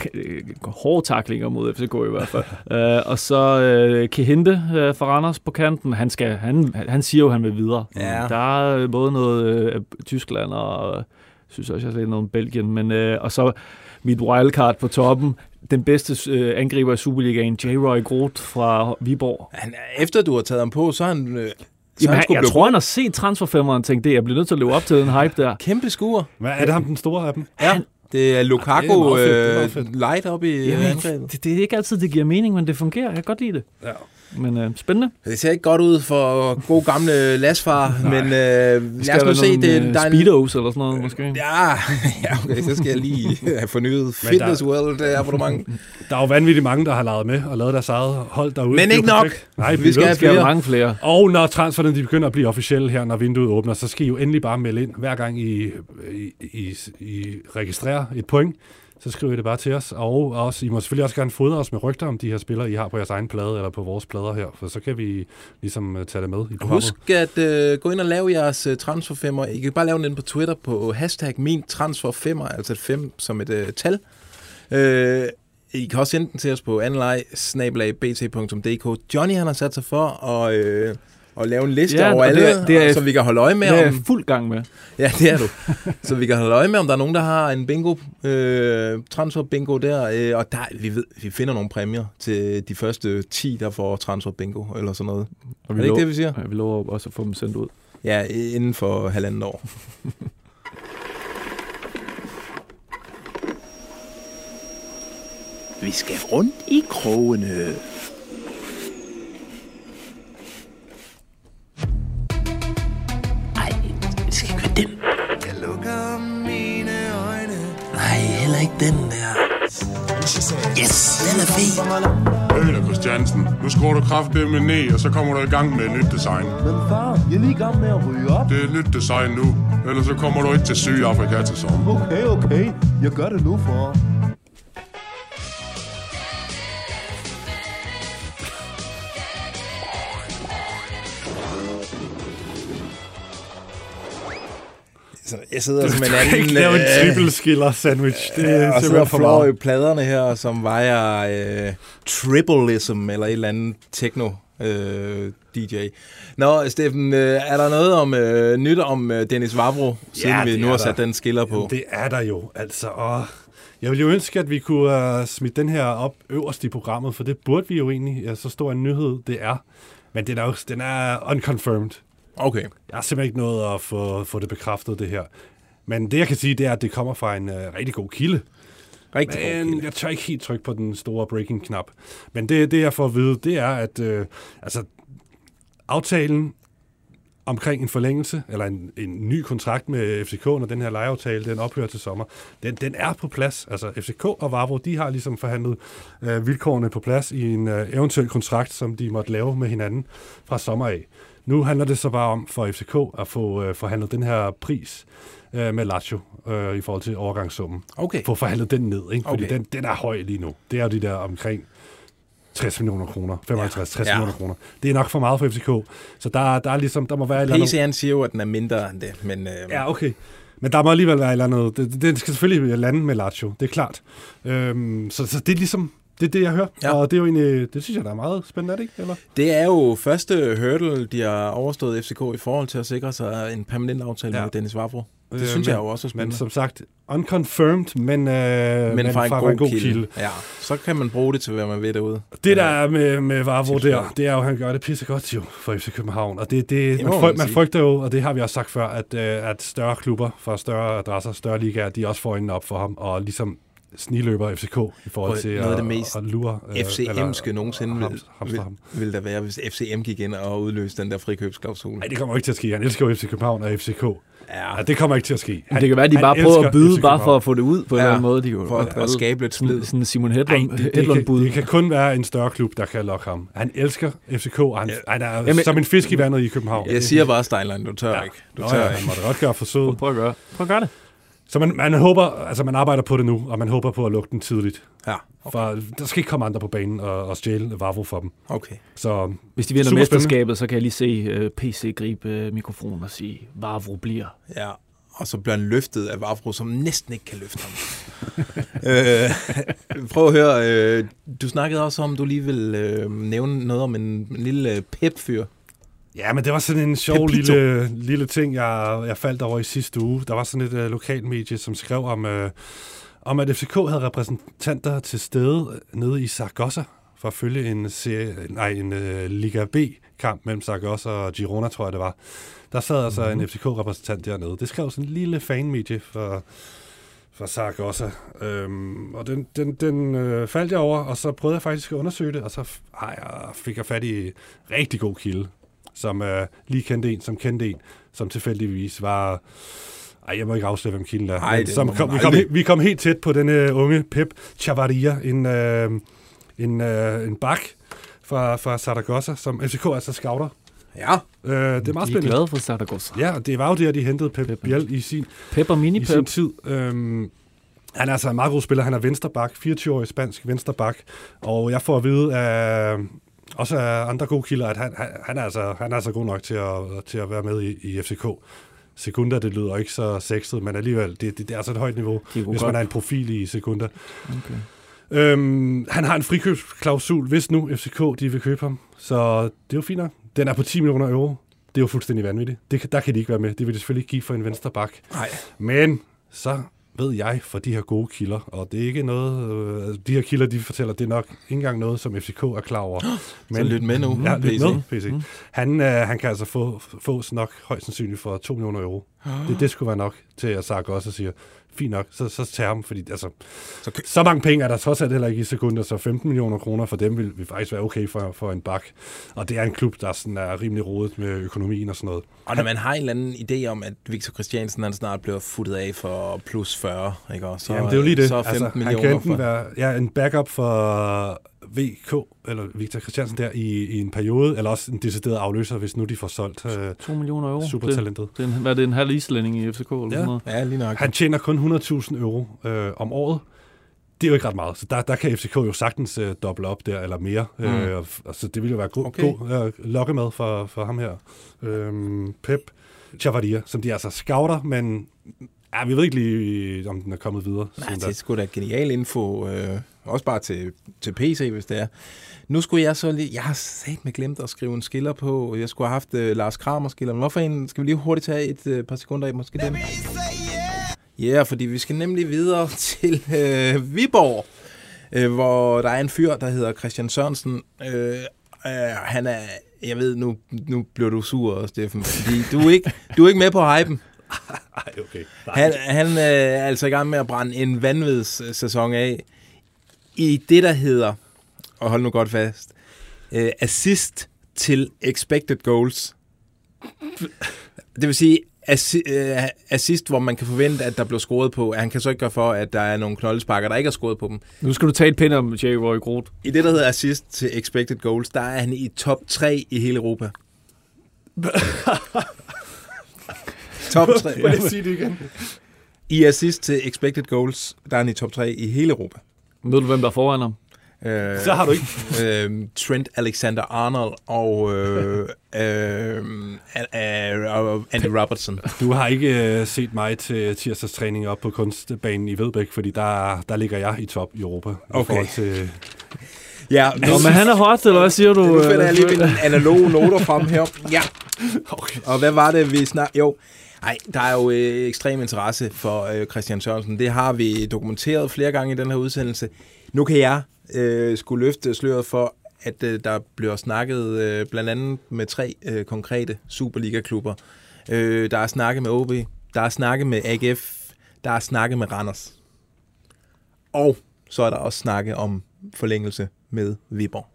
hårde taklinger mod F C K i hvert fald. uh, og så uh, Kehinde uh, fra Randers på kanten. Han, skal, han, han siger jo, han vil videre. Ja. Der er både noget uh, Tyskland og jeg synes også, jeg har lidt noget om Belgien. Men, uh, og så mit wildcard på toppen. Den bedste uh, angriber i Superligaen, J-Roy Groth fra Viborg. Han, efter du har taget ham på, så er han... Uh Jamen, han, jeg tror, han har set transferfemmeren og tænkt, det jeg bliver nødt til at leve op til den hype der. Kæmpe skuer. Hvad er det ham den store af dem? Ja, det er Lukaku ja, uh, light op i Jamen, angrebet. Det, det er ikke altid, det giver mening, men det fungerer. Jeg kan godt lide det. Ja. Men uh, spændende. Det ser ikke godt ud for god gamle Lasfar, men uh, lad os nu se. Det, uh, der Speedos eller sådan noget, måske? Ja, ja okay, så skal jeg lige have fornyet Fitness der, World abonnement. Der er jo vanvittigt mange, der har lavet med og lavet deres eget hold derude. Men ikke nok! Nej, vi skal have flere. mange flere. Og når transferne de begynder at blive officielle her, når vinduet åbner, så skal I jo endelig bare melde ind, hver gang I, I, I, I registrerer et point. Så skriver I det bare til os, og også, I må selvfølgelig også gerne fodre os med rygter om de her spillere, I har på jeres egen plade, eller på vores plader her, for så kan vi ligesom tage det med i programmet. Husk at uh, gå ind og lave jeres uh, transferfemmer. I kan bare lave den ind på Twitter på hashtag min transferfemmer, altså et fem som et uh, tal. Uh, I kan også sende den til os på anlej snabel-a b t punktum d k. Johnny han har sat sig for at... Uh, og lave en liste ja, over alle, det er, det er, så vi kan holde øje med. Det er om, fuld gang med. Ja, det er du. Så vi kan holde øje med, om der er nogen, der har en bingo, øh, transfer bingo der, øh, og der, vi, ved, vi finder nogle præmier til de første ti, der får transfer bingo, eller sådan noget. Og vi er det lov, ikke det, vi siger? Ja, vi lover også at få dem sendt ud. Ja, inden for halvandet år. Vi skal rundt i krogene. Den. Jeg lukker mine øjne. Nej, heller ikke den der. Yes, den er fed. Øl Christiansen, nu skruer du kraftedeme ned, og så kommer du i gang med et nyt design. Men far, jeg er lige i gang med at ryge op. Det er et nyt design nu, ellers så kommer du ikke til Sydafrika til sommer. Okay, okay. Jeg gør det nu, for. Så jeg sidder som en anden... Du kan ikke lave en triple-skiller sandwich. Det er og simpelthen for flår meget. i pladerne her, som vejer øh, tripleism, eller et eller andet techno øh, D J. Nå, Steffen, øh, er der noget om øh, nyt om øh, Dennis Vavro, siden Ja, vi det nu er har der. sat den skiller på? Jamen, det er der jo, altså. Og jeg ville jo ønske, at vi kunne uh, smide den her op øverst i programmet, for det burde vi jo egentlig. Ja, så stor en nyhed, det er. Men den er, jo, den er unconfirmed. Okay. Jeg har simpelthen ikke nået at få, få det bekræftet, det her. Men det, jeg kan sige, det er, at det kommer fra en uh, rigtig god kilde. Rigtig Men god kilde. jeg tør ikke helt trykke på den store breaking-knap. Men det, det jeg får at vide, det er, at uh, altså, aftalen omkring en forlængelse, eller en, en ny kontrakt med F C K, når den her lejeaftale, den ophører til sommer, den, den er på plads. Altså F C K og Vavro, de har ligesom forhandlet øh, vilkårene på plads i en øh, eventuel kontrakt, som de måtte lave med hinanden fra sommer af. Nu handler det så bare om for F C K at få øh, forhandlet den her pris øh, med Lazio øh, i forhold til overgangssummen. Okay. Få forhandlet den ned, ikke? Fordi Okay. den, den er høj lige nu. Det er jo de der omkring tres millioner kroner, femoghalvtreds til tres Ja. millioner kroner. Det er nok for meget for F C K. Så der, der er ligesom, der må være et eller P andet... C N siger jo, at den er mindre end det, men... Øh, Ja, okay. Men der må alligevel være et eller andet... Det, det skal selvfølgelig lande med Lazio, det er klart. Øhm, så, så det er ligesom... Det er det, jeg hører. Ja. Og det er jo egentlig... Det synes jeg, der er meget spændende, er det ikke? Eller? Det er jo første hurdle, de har overstået F C K i forhold til at sikre sig en permanent aftale Ja. med Dennis Vavro. Det Øh, synes men, jeg jo også er spændende. Men som sagt, unconfirmed, men, øh, men fra en fra god, en god kilde. kilde. Ja, så kan man bruge det til, hvad man vil derude. Det der er med, med Vavro Tipsmål. der, det er jo, at han gør det pissegodt jo for F C København. Og det, det, Det man, må fryg, man man sige. frygter jo, og det har vi også sagt før, at, øh, at større klubber fra større adresser, større ligaer, de også får øjnene op for ham, og ligesom sniløber F C K i forhold til Noget af at, det mest at lure... øh, F C M'ske nogensinde ham- vil, hamstre vil, ham. vil der være, hvis F C M gik ind og udløste den der frikøbsklausul. Nej, det kommer ikke til at ske. Han elsker jo F C København og F C K. Ja. Ja, det kommer ikke til at ske. Men det kan være, at de han bare prøver elsker at byde, F C bare for København. at få det ud på en Ja, eller anden måde. De kunne for at- at skabe lidt splid. Sådan, sådan Simon Ej, Hedlund, det, det, Hedlund kan, bud. det kan kun være en større klub, der kan lokke ham. Han elsker F C K, og han, Ja. han er Jamen- som en fisk i vandet i København. Jeg siger bare, Steinlein, du tør Ja. ikke. Du Nå, tør ja, ikke. han må da godt gøre forsøget. Prøv at gøre, Prøv at gøre det. Så man, man håber, altså man arbejder på det nu, og man håber på at lukke den tidligt. Ja, Okay. For der skal ikke komme andre på banen og, og stjæle Vavro for dem. okay. Så Hvis de vinder super mesterskabet, så kan jeg lige se uh, P C gribe uh, mikrofonen og sige, Vavro bliver. Ja, og så bliver han løftet af Vavro, som næsten ikke kan løfte ham. øh, prøv at høre, øh, du snakkede også om, du lige vil øh, nævne noget om en, en lille øh, pep-fyr. Ja, men det var sådan en sjov Pepito. lille, lille ting, jeg, jeg faldt over i sidste uge. Der var sådan et uh, lokalmedie, som skrev om, uh, om, at F C K havde repræsentanter til stede nede i Zaragoza for at følge en, serie, nej, en uh, Liga B-kamp mellem Zaragoza og Girona, tror jeg det var. Der sad altså mm-hmm. en F C K-repræsentant dernede. Det skrev sådan en lille fanmedie for, for Zaragoza. Øhm, og den, den, den øh, faldt jeg over, og så prøvede jeg faktisk at undersøge det, og så ej, jeg fik jeg fat i rigtig god kilde, som øh, lige kendte en, som kendte en, som tilfældigvis var... Ej, jeg må ikke afsløre, hvem kilden er. Ej, Men det som må kom, man vi, kom, aldrig. he- vi kom helt tæt på denne unge Pep Chavarria, en, øh, en, øh, en bak fra, fra Zaragoza, som F C K altså scouter. Ja. Øh, det er meget De er spændende. glade for Zaragoza. Ja, det var jo der, de hentede Pep, Pep. Biel i sin, Pep og i sin mini-Pep. tid. Øhm, han er altså en meget god spiller. Han er vensterbak, fireogtyve-årig spansk vensterbak. Og jeg får at vide af, også af andre gode kilder, at han, han, han, er, altså, han er altså god nok til at, til at være med i, i F C K. Sekunda, det lyder ikke så sexet, men alligevel, det, det, det er altså et højt niveau, hvis godt. man er en profil i Sekunda. Okay. Øhm, han har en frikøbsklausul, hvis nu F C K de vil købe ham. Så det er jo fint nok. Den er på ti millioner euro. Det er jo fuldstændig vanvittigt. Det, kan- der kan de ikke være med. Det vil de selvfølgelig ikke give for en venstre bak. Nej. Men så ved jeg for de her gode kilder, og det er ikke noget, øh, de her kilder, de fortæller, det er nok ikke engang noget, som F C K er klar over. Så lyt med nu, Ja, P C. lyt med, P C. Mm. Han, øh, han kan altså få, fås nok højst sandsynligt for to millioner euro. Det, det skulle være nok til at Sark også siger, fint nok, så, så tager ham, fordi altså, så, så mange penge er der trods alt heller ikke i sekunder, så femten millioner kroner for dem vil, vil faktisk være okay for, for en bak. Og det er en klub, der sådan er rimelig rodet med økonomien og sådan noget. Og når man har en eller anden idé om, at Victor Christiansen han snart bliver futtet af for plus fyrre, ikke også? Så, Jamen, det er jo lige det. Så er femten altså, han millioner kan enten for... være ja, en backup for V K, eller Victor Christiansen der, i, i en periode, eller også en decideret afløser, hvis nu de får solgt øh, to millioner euro. supertalentet. Det, det er en, hvad er det, en halv islænding i F C K? Eller Ja. sådan noget? Ja, lige nok. Han tjener kun hundrede tusind euro øh, om året. Det er jo ikke ret meget, så der, der kan F C K jo sagtens øh, doble op der, eller mere. Mm. Øh, og, og, så det ville jo være god, Okay. god øh, lokkemad for, for ham her. Øhm, Pep Chavarria, som de altså scouter, men ja, vi ved ikke lige, om den er kommet videre. Nej, det er sgu da genial info. Øh, også bare til, til P C, hvis det er. Nu skulle jeg så lige... Jeg har satme glemt at skrive en skiller på. Jeg skulle have haft øh, Lars Kramer skiller. Men hvorfor en? Skal vi lige hurtigt tage et øh, par sekunder af? Måske dem? Ja, yeah, fordi vi skal nemlig videre til øh, Viborg, øh, hvor der er en fyr, der hedder Christian Sørensen. Øh, øh, han er... Jeg ved, nu, nu bliver du sur, Steffen, fordi du er ikke, du er ikke med på hypen. Ej, okay. Han, han øh, er altså i gang med at brænde en vanvids sæson af i det, der hedder, og hold nu godt fast, øh, assist til expected goals. Det vil sige, assi- øh, assist, hvor man kan forvente, at der bliver scoret på. Han kan så ikke gøre for, at der er nogle knoldesparker, der ikke er scoret på dem. Nu skal du tage et pind om Jay Roy Groth. I det, der hedder assist til expected goals, der er han i top tre i hele Europa. top tre. Må jeg sige det igen? I assist til expected goals, der er han i top tre i hele Europa. Ved du, hvem der er foran ham? Øh, Så har du ikke. øh, Trent Alexander-Arnold og øh, øh, øh, Andy Robertson. Du har ikke øh, set mig til tirsdagstræning op på kunstbanen i Vedbæk, fordi der, der ligger jeg i top i Europa. Okay. Til... Ja, Nå, men han er hot, eller hvad siger du? Nu finder jeg lige mine analoge noter frem her. Ja. Okay. Og hvad var det, vi snak... Jo, nej, der er jo øh, ekstrem interesse for øh, Christian Sørensen. Det har vi dokumenteret flere gange i den her udsendelse. Nu kan jeg øh, skulle løfte sløret for, at øh, der bliver snakket øh, blandt andet med tre øh, konkrete Superliga-klubber. Øh, der er snakket med O B, der er snakket med A G F, der er snakket med Randers. Og så er der også snakket om forlængelse med Viborg.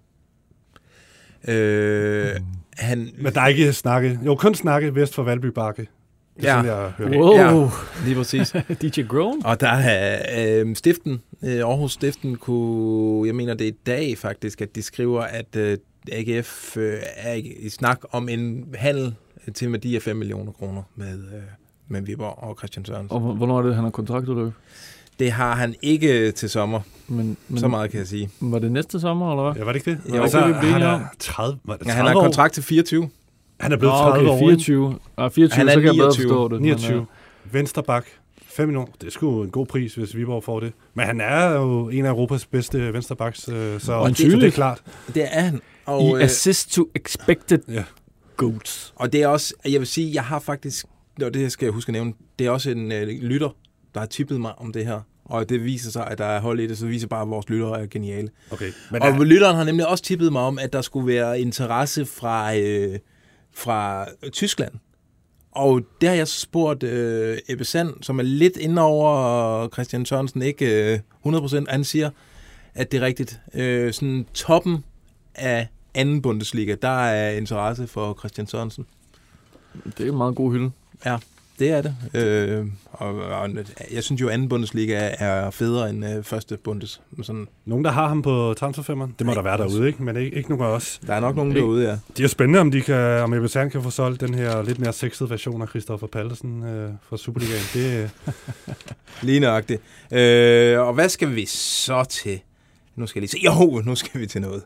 Øh, mm. han, Men der er ikke snakke. Jo, kun snakke vest for Valby Bakke. Det er ja. sådan, jeg hører. Wow. Ja, lige præcis. D J Groen. Og der er øh, Stiften, øh, Aarhus Stiften kunne, jeg mener det er i dag faktisk, at de skriver, at øh, A G F øh, er i snak om en handel til en værdi af fem millioner kroner med, øh, med Viborg og Christian Sørensen. Og hvornår er det, han har kontraktudløb? Det har han ikke til sommer. Men, men, så meget kan jeg sige. Var det næste sommer, eller hvad? Ja, var det ikke det? Jo, altså, det vi han er tredive, var det tredive ja, han har kontrakt til fireogtyve. Han er blevet oh, tredive okay, år. fireogtyve. Ah, fireogtyve, han er så kan niogtyve. jeg bedre forstå det. niogtyve. Men, uh... Vensterbak. fem millioner. Det er sgu en god pris, hvis Viborg får det. Men han er jo en af Europas bedste vensterbacks, øh, så, og så det er klart. Det er han. Og, I assist to expected ja. goals. Og det er også, jeg vil sige, jeg har faktisk, og det skal jeg huske at nævne, det er også en øh, lytter, der har tippet mig om det her. Og det viser sig, at der er hold i det, så det viser bare, at vores lyttere er geniale. Okay. Men og der... lytteren har nemlig også tippet mig om, at der skulle være interesse fra, øh, fra Tyskland. Og det har jeg spurgt øh, Ebbe Sand, som er lidt inde over Christian Sørensen, ikke øh, hundrede procent. Han siger, at det er rigtigt. Øh, sådan toppen af anden Bundesliga, der er interesse for Christian Sørensen. Det er en meget god hylde. Ja, det er det. Øh, og, og jeg synes jo, anden Bundesliga er federe end øh, første Bundes. Sådan. Nogen, der har ham på transferfemmeren, det må der være derude, ikke? Men ikke, ikke nogen af os. Der er nok nogen derude, ja. Det er jo spændende, om de kan, om Ebbe Sand kan få solgt den her lidt mere sexede version af Christoffer Pallesen øh, fra Superligaen. Det lige nøjagtigt. Øh, og hvad skal vi så til? Nu skal jeg lige se. Jo, nu skal vi til noget.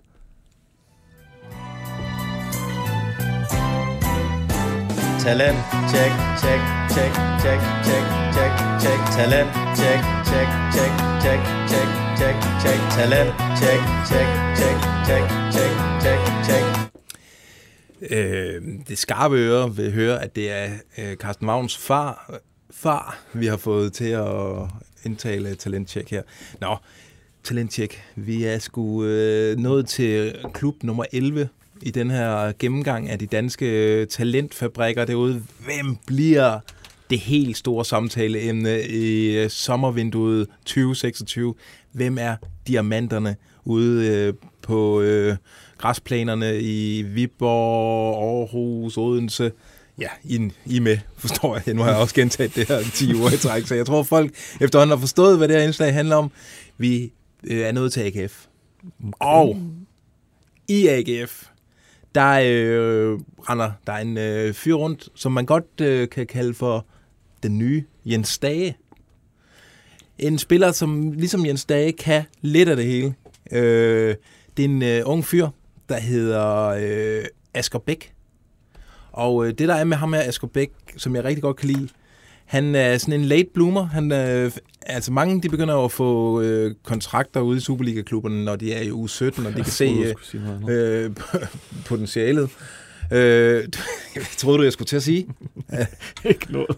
Talent, check, check, check, check, check, check, check. Talent, check, check, check, check, check, check, check. Talent, check, check, check, check, check, check, check. Øh, det skarpe øre vil høre, at det er øh, Carsten Wagns far, far, vi har fået til at indtale talentcheck her. Nå, talentcheck. Vi er sgu øh, nået til klub nummer elleve i den her gennemgang af de danske talentfabrikker derude. Hvem bliver det helt store samtaleemne i sommervinduet tyve seksogtyve? Hvem er diamanterne ude øh, på øh, græsplanerne i Viborg, Aarhus, Odense? Ja, I, I med, forstår jeg. Nu har jeg også gentaget det her ti uger i træk, så jeg tror, folk efterhånden har forstået, hvad det her indslag handler om. Vi øh, er nået til A G F. Okay. Og i A G F, der øh, render der er en øh, fyr rundt, som man godt øh, kan kalde for den nye Jens Dage. En spiller, som ligesom Jens Dage kan lidt af det hele. Øh, det er en øh, ung fyr, der hedder øh, Asger Bæk. Og øh, det, der er med ham her, Asger Bæk, som jeg rigtig godt kan lide, han er sådan en late bloomer. Han, øh, altså mange de begynder at få øh, kontrakter ude i Superliga-klubberne, når de er i uge sytten, og de kan se øh, øh, potentialet. Øh, jeg troede du, jeg skulle til at sige? Ikke noget.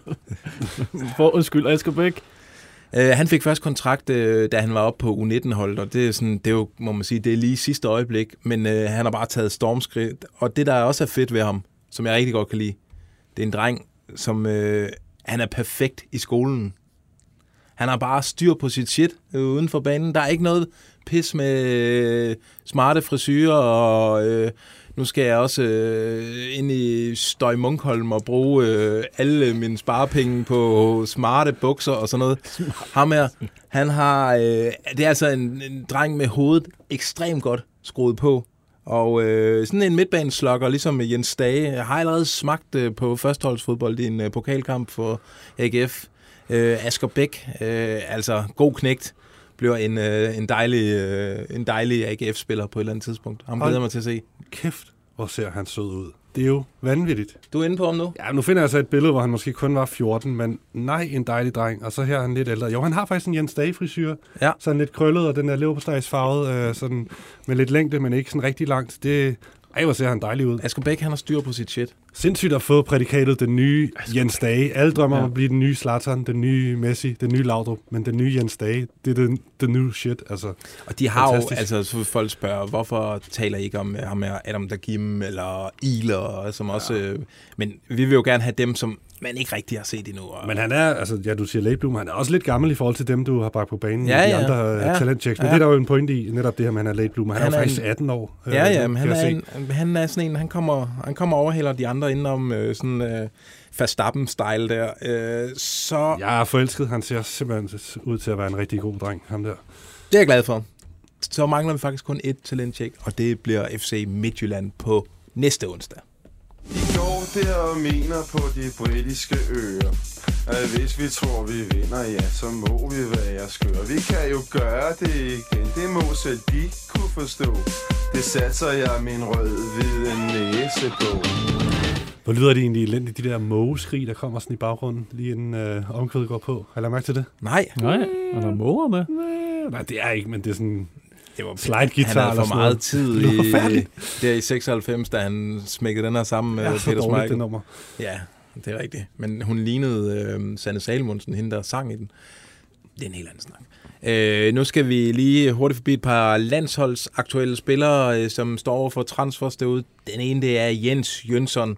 For undskyld, Asger Bæk. Øh, han fik først kontrakt, øh, da han var oppe på U nitten-holdet, og det er, sådan, det er jo, må man sige, det er lige sidste øjeblik, men øh, han har bare taget stormskridt. Og det, der også er fedt ved ham, som jeg rigtig godt kan lide, det er en dreng, som øh, han er perfekt i skolen. Han har bare styr på sit shit øh, uden for banen. Der er ikke noget pis med øh, smarte frisyrer, og øh, nu skal jeg også øh, ind i Støj Munkholm og bruge øh, alle mine sparepenge på smarte bukser og sådan noget. Ham her, han har, øh, det er altså en, en dreng med hovedet ekstremt godt skruet på. Og øh, sådan en midtbaneslokker, ligesom Jens Stage, jeg har allerede smagt øh, på førsteholdsfodbold i en øh, pokalkamp for A G F. Øh, Asger Bæk, øh, altså god knægt, bliver en, øh, en dejlig, øh, en dejlig A G F-spiller på et eller andet tidspunkt. Han glæder mig til at se. Kæft, hvor ser han sød ud. Det er jo vanvittigt. Du er inde på ham nu? Ja, nu finder jeg så et billede, hvor han måske kun var fjorten, men nej, en dejlig dreng. Og så her er han lidt ældre. Jo, han har faktisk en Jens Dage-frisyr. Ja. Sådan lidt krøllet, og den er leverpostejsfarvet, øh, sådan med lidt længde, men ikke sådan rigtig langt. Det, ej, hvor ser han dejlig ud. Asger Bæk, han har styr på sit shit. Sindssygt at få prædikatet den nye Jens Dage. Alle drømmer ja. om at blive den nye Zlatan, den nye Messi, den nye Laudrup, men den nye Jens Dage, det er den, den nye shit. Altså, og de har fantastisk. jo, altså så vil folk spørge, hvorfor taler I ikke om ham her Adam Dagim eller Ihler, som også, ja. øh, men vi vil jo gerne have dem, som man ikke rigtig har set endnu. Og men han er, altså ja, du siger late bloomer, han er også lidt gammel i forhold til dem, du har bragt på banen ja, i de ja. andre ja. talentchecks. Men ja. det er der jo en point i, netop det her, han er late bloomer. Han, han er jo faktisk en, atten år. Ja, ja, men han er, en, han er sådan en, han kommer, han kommer overhælder de andre indenom øh, sådan øh, Verstappen-style der. Øh, så jeg er forelsket. Han ser simpelthen ud til at være en rigtig god dreng, ham der. Det er jeg glad for. Så mangler vi faktisk kun et talentcheck, og det bliver F C Midtjylland på næste onsdag. I går der og mener på de britiske øer, at hvis vi tror vi vinder, ja, så må vi være skøre. Vi kan jo gøre det igen, det må selv de kunne forstå. Det satser jeg min rød-hvide næse på. Hvor lyder det egentlig elendigt, de der mågeskrig, der kommer sådan i baggrunden, lige inden øh, omkvædet går på? Har I lagt mærke til det? Nej. Nej, er der måger med? Nej, det er ikke, men det er sådan... Det var slide-guitar. Han havde for meget tid i, der i seksoghalvfems, da han smækkede den her sammen med ja, Peter Schmeichel. Det nummer. Ja, det er rigtigt. Men hun lignede øh, Sanne Salmonsen, hende der sang i den. Det er en helt anden snak. Øh, nu skal vi lige hurtigt forbi et par landsholdsaktuelle spillere, øh, som står over for transfers derude. Den ene, det er Jens Jønsson,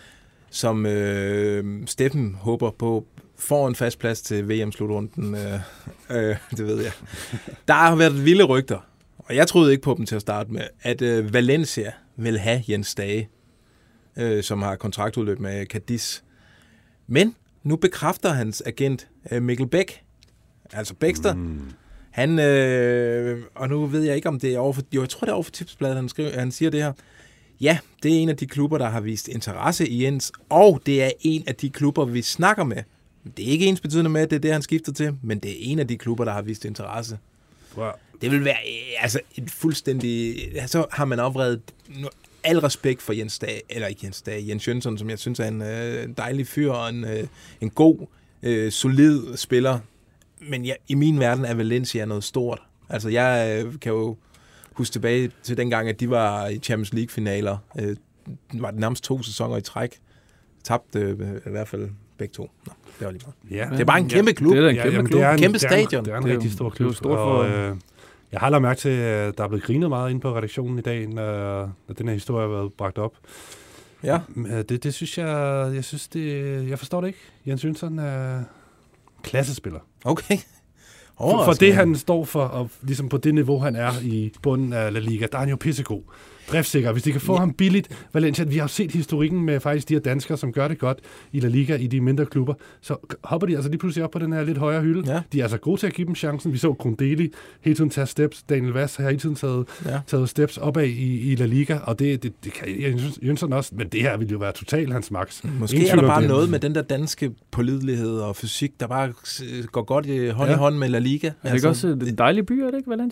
som øh, Steffen håber på får en fast plads til V M-slutrunden. Øh, øh, det ved jeg. Der har været vilde rygter, og jeg troede ikke på dem til at starte med, at øh, Valencia vil have Jens Dage, øh, som har kontraktudløb med Cadiz. Men nu bekræfter hans agent øh, Mikkel Bæk, altså Bækster, mm. han, øh, og nu ved jeg ikke, om det er overfor, jo, jeg tror, det er overfor Tipsbladet, han, skriver, han siger det her. Ja, det er en af de klubber, der har vist interesse i Jens, og det er en af de klubber, vi snakker med. Det er ikke ens betydende med, at det er det, han skifter til, men det er en af de klubber, der har vist interesse. Wow. Det vil være altså et fuldstændig... Så har man oprettet al respekt for Jens Dage, eller ikke Jens Dage, Jens Jønsson, som jeg synes er en øh, dejlig fyr og en, øh, en god, øh, solid spiller. Men ja, i min verden er Valencia noget stort. Altså jeg øh, kan jo huske tilbage til dengang, at de var i Champions League-finaler. Øh, var det nærmest to sæsoner i træk. Tabte øh, i hvert fald begge to. Nå, det var lige meget. Ja. Det er bare en kæmpe klub. Det er en kæmpe ja, jamen, klub. Det er en, kæmpe det er en, stadion. Det er en, det er en rigtig stor klub. Stort for, og, øh, jeg har lagt mærke til, at der er blevet grinet meget inde på redaktionen i dag, når, når den her historie har været bragt op. Ja. Det, det synes jeg, jeg synes det, jeg forstår det ikke. Jens Jønsson er klassespiller. Okay. For, for det, han står for, og ligesom på det niveau, han er i bunden af La Liga, der er han jo pissegod. Driftsikker. Hvis de kan få ja. ham billigt, Valencia, vi har set historikken med faktisk de her danskere, som gør det godt i La Liga, i de mindre klubber, så hopper de altså lige pludselig op på den her lidt højere hylde. Ja. De er altså gode til at give dem chancen. Vi så Grundeli hele tiden tage steps. Daniel Vass har hele tiden taget, ja. taget steps opad i, i La Liga, og det, det, det kan Jønsson også, men det her vil jo være totalt hans max. Måske Ingen er der bare det. noget med den der danske pålidelighed og fysik, der bare går godt i hånd ja. i hånd med La Liga. Er det altså, ikke også en dejlig by, er det ikke, Valencia?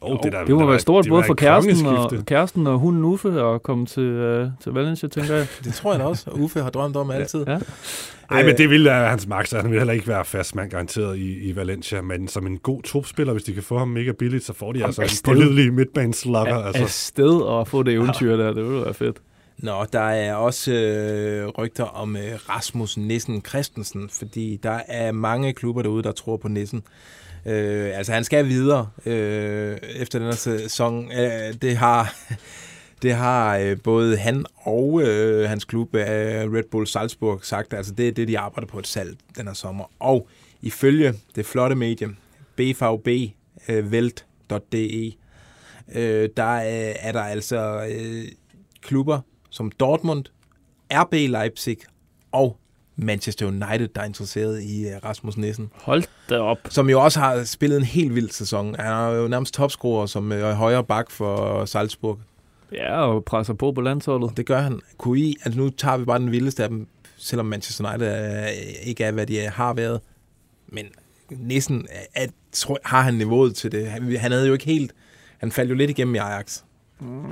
Oh, det, der, det må være stort, både for kæresten og, kæresten og hunden Uffe at komme til, uh, til Valencia, tænker jeg. Det tror jeg da også, Uffe har drømt om altid. Ja. Nej, men det vil være hans max. Han vil heller ikke være fastmand garanteret i, i Valencia, men som en god trupspiller, hvis de kan få ham mega billigt, så får de altså en pålidelig midtbaneslugger. Altså. Afsted og få det eventyr der, det ville være fedt. Nå, der er også øh, rygter om øh, Rasmus Nissen Christensen, fordi der er mange klubber derude, der tror på Nissen. Øh, altså, han skal videre øh, efter den her sæson. Øh, det har, det har øh, både han og øh, hans klub, øh, Red Bull Salzburg, sagt. Altså, det er det, de arbejder på et salg den her sommer. Og ifølge det flotte medie, b v b welt punktum d e, øh, der øh, er der altså øh, klubber som Dortmund, R B Leipzig og Manchester United, der er interesseret i uh, Rasmus Nissen. Hold da op. Som jo også har spillet en helt vild sæson. Han er jo nærmest topscorer som uh, højre bak for Salzburg. Ja, og presser på på landsholdet. Det gør han. Q I, altså nu tager vi bare den vildeste af dem, selvom Manchester United er, ikke er, hvad de har været. Men Nissen, er, tror, har han niveauet til det? Han, han havde jo ikke helt... Han faldt jo lidt igennem i Ajax. Mm.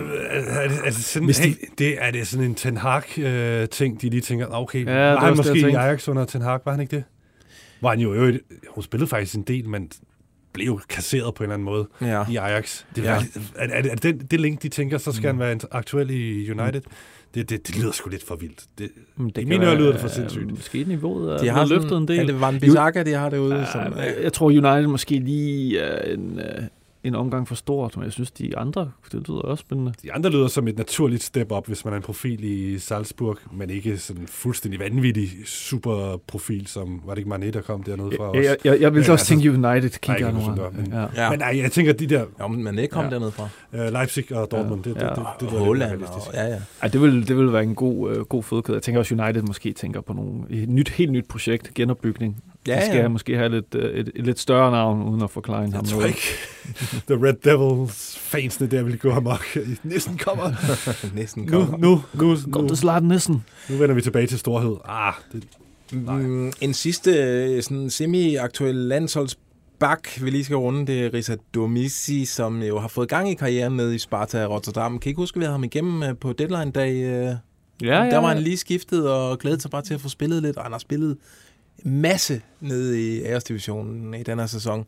Er, det, er, det sådan, hey, det, er det sådan en Ten Hag-ting, øh, de lige tænker, okay, ja, var han måske i Ajax under Ten Hag, var han ikke det? Var han jo øvrigt, hun spillede faktisk en del, men blev jo kasseret på en eller anden måde ja. i Ajax. Det, ja. er, er, er, er det, det link, de tænker, så skal mm. han være aktuel i United? Mm. Det, det, det lyder sgu lidt for vildt. Det, det I mine ører lyder det for sindssygt. Måske niveauet de har løftet en del. Er det Van Bissaka, de har derude? Ja, som, jeg, jeg tror, United måske lige uh, en... Uh, en omgang for stort, men jeg synes, de andre, det lyder også spændende. De andre lyder som et naturligt step up, hvis man er en profil i Salzburg, men ikke sådan en fuldstændig vanvittig superprofil, som var det ikke Mané, der kom dernede fra os. Jeg, jeg, jeg vil også altså, tænke United kigger nu. Men, ja. Ja. men nej, jeg tænker, de der... Ja, men Mané kom ja. dernede fra. Uh, Leipzig og Dortmund, ja. det, det, det, det, det, Holland, det og, ja, ja. Ej, det vil, det vil være en god, uh, god fødekæde. Jeg tænker også, United måske tænker på nogle, et nyt, helt nyt projekt, genopbygning. Ja, de skal ja. måske have lidt, et, et, et lidt større navn, uden at forklare ham noget. Jeg tror ikke, The Red Devils fansene der vil gå amok. Næsten kommer. Næsten kommer. Nu, nu, nu. Kom til Zlatan Nissen. Nu vender vi tilbage til storhed. Ah, det, mm, en sidste sådan semi-aktuel landsholdsbak, vi lige skal runde, det er Risa Dormizi, som jo har fået gang i karrieren nede i Sparta Rotterdam. Kan I ikke huske, at vi havde ham igennem på deadline-dag? Ja, ja. Der var han lige skiftet og glædet sig bare til at få spillet lidt, og han har spillet masse nede i æresdivisionen i den her sæson.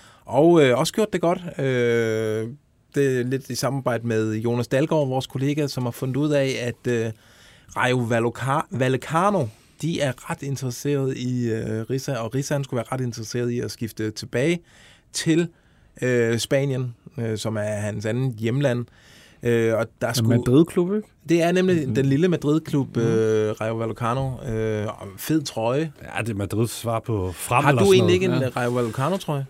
Og øh, også gjort det godt. Øh, det er lidt i samarbejde med Jonas Dalgaard, vores kollega, som har fundet ud af, at øh, Rayo Vallecano, de er ret interesseret i øh, Risa, og Risa han skulle være ret interesseret i at skifte tilbage til øh, Spanien, øh, som er hans anden hjemland. Øh, og der er sgu... Madrid-klub, ikke? Det er nemlig mm. den lille Madrid-klub, mm. øh, Rayo Vallecano. Øh, fed trøje. Ja, det er Madrids svar på frem. Har du egentlig ikke en ja. Rayo Vallecano-trøje?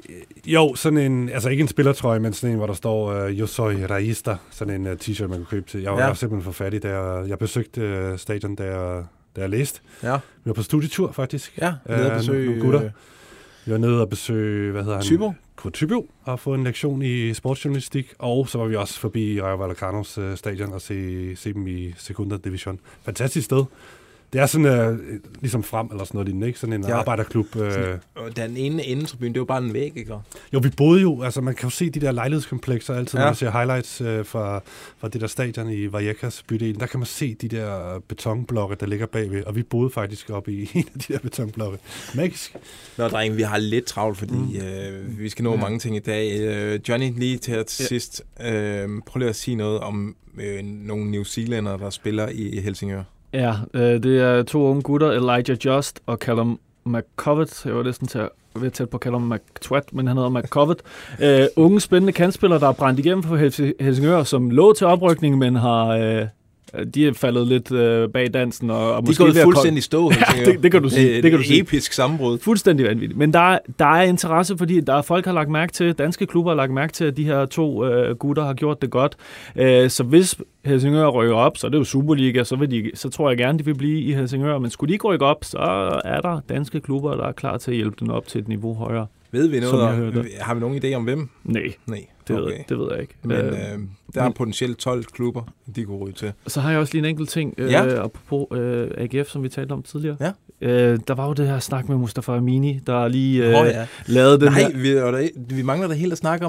Jo, sådan en, altså ikke en spillertrøje, men sådan en, hvor der står uh, Yo soy Rayista, sådan en uh, t-shirt, man kan købe til. Jeg var, ja. jeg var simpelthen for fattig, da jeg, jeg besøgte uh, stadion, da jeg, da jeg læste. Ja. Vi var på studietur, faktisk. Ja, nede og besøge... Nogle gutter. Vi var nede og besøge, hvad hedder han? Tybo. På Tybo, og fået en lektion i sportsjournalistik, og så var vi også forbi Rayo Vallecanos uh, stadion og se, se dem i Segunda Division. Fantastisk sted. Det er sådan uh, ligesom frem eller sådan noget lignende, ikke? Sådan en ja. arbejderklub. Uh... Og den ene endetribune, det er jo bare en væg, ikke? Jo, vi boede jo, altså man kan jo se de der lejlighedskomplekser altid, ja. når man ser highlights uh, fra, fra det der stadion i Vallecas bydelen. Der kan man se de der betonblokke, der ligger bagved, og vi boede faktisk oppe i en af de der betonblokke. Magisk. Nå, drenge, vi har lidt travlt, fordi mm. øh, vi skal nå ja. mange ting i dag. Øh, Johnny, lige til til ja. sidst, øh, prøv lige at sige noget om øh, nogle New Zealandere, der spiller i Helsingør. Ja, øh, det er to unge gutter, Elijah Just og Callum McCovett. Jeg var næsten til at være tæt på Callum McTwat, men han hedder McCovett. Øh, unge, spændende kantspillere, der er brændt igennem for Helsingør, som lå til oprykning, men har... Øh, de er faldet lidt øh, bag dansen. Og, og de er gået fuldstændig stå. Ja, det, det kan du sige. Det, det kan du sige. Episk sammenbrud. Fuldstændig vanvittigt. Men der er, der er interesse, fordi der er folk, har lagt mærke til, danske klubber har lagt mærke til, at de her to øh, gutter har gjort det godt. Øh, så hvis Helsingør rykker op, så er det jo Superliga, så, vil de, så tror jeg gerne, de vil blive i Helsingør. Men skulle de ikke rykke op, så er der danske klubber, der er klar til at hjælpe dem op til et niveau højere. Ved vi noget om, har vi nogen idé om hvem? Nej, Nej. Det, okay. ved, det ved jeg ikke. Men øh, der er potentielt tolv klubber, de kunne ryge til. Så har jeg også lige en enkelt ting, øh, ja. apropos øh, A G F, som vi talte om tidligere. Ja. Øh, der var jo det her snak med Mustafa Amini, der lige øh, oh, ja. lavede den Nej, her... vi, der, vi mangler da helt at snakke om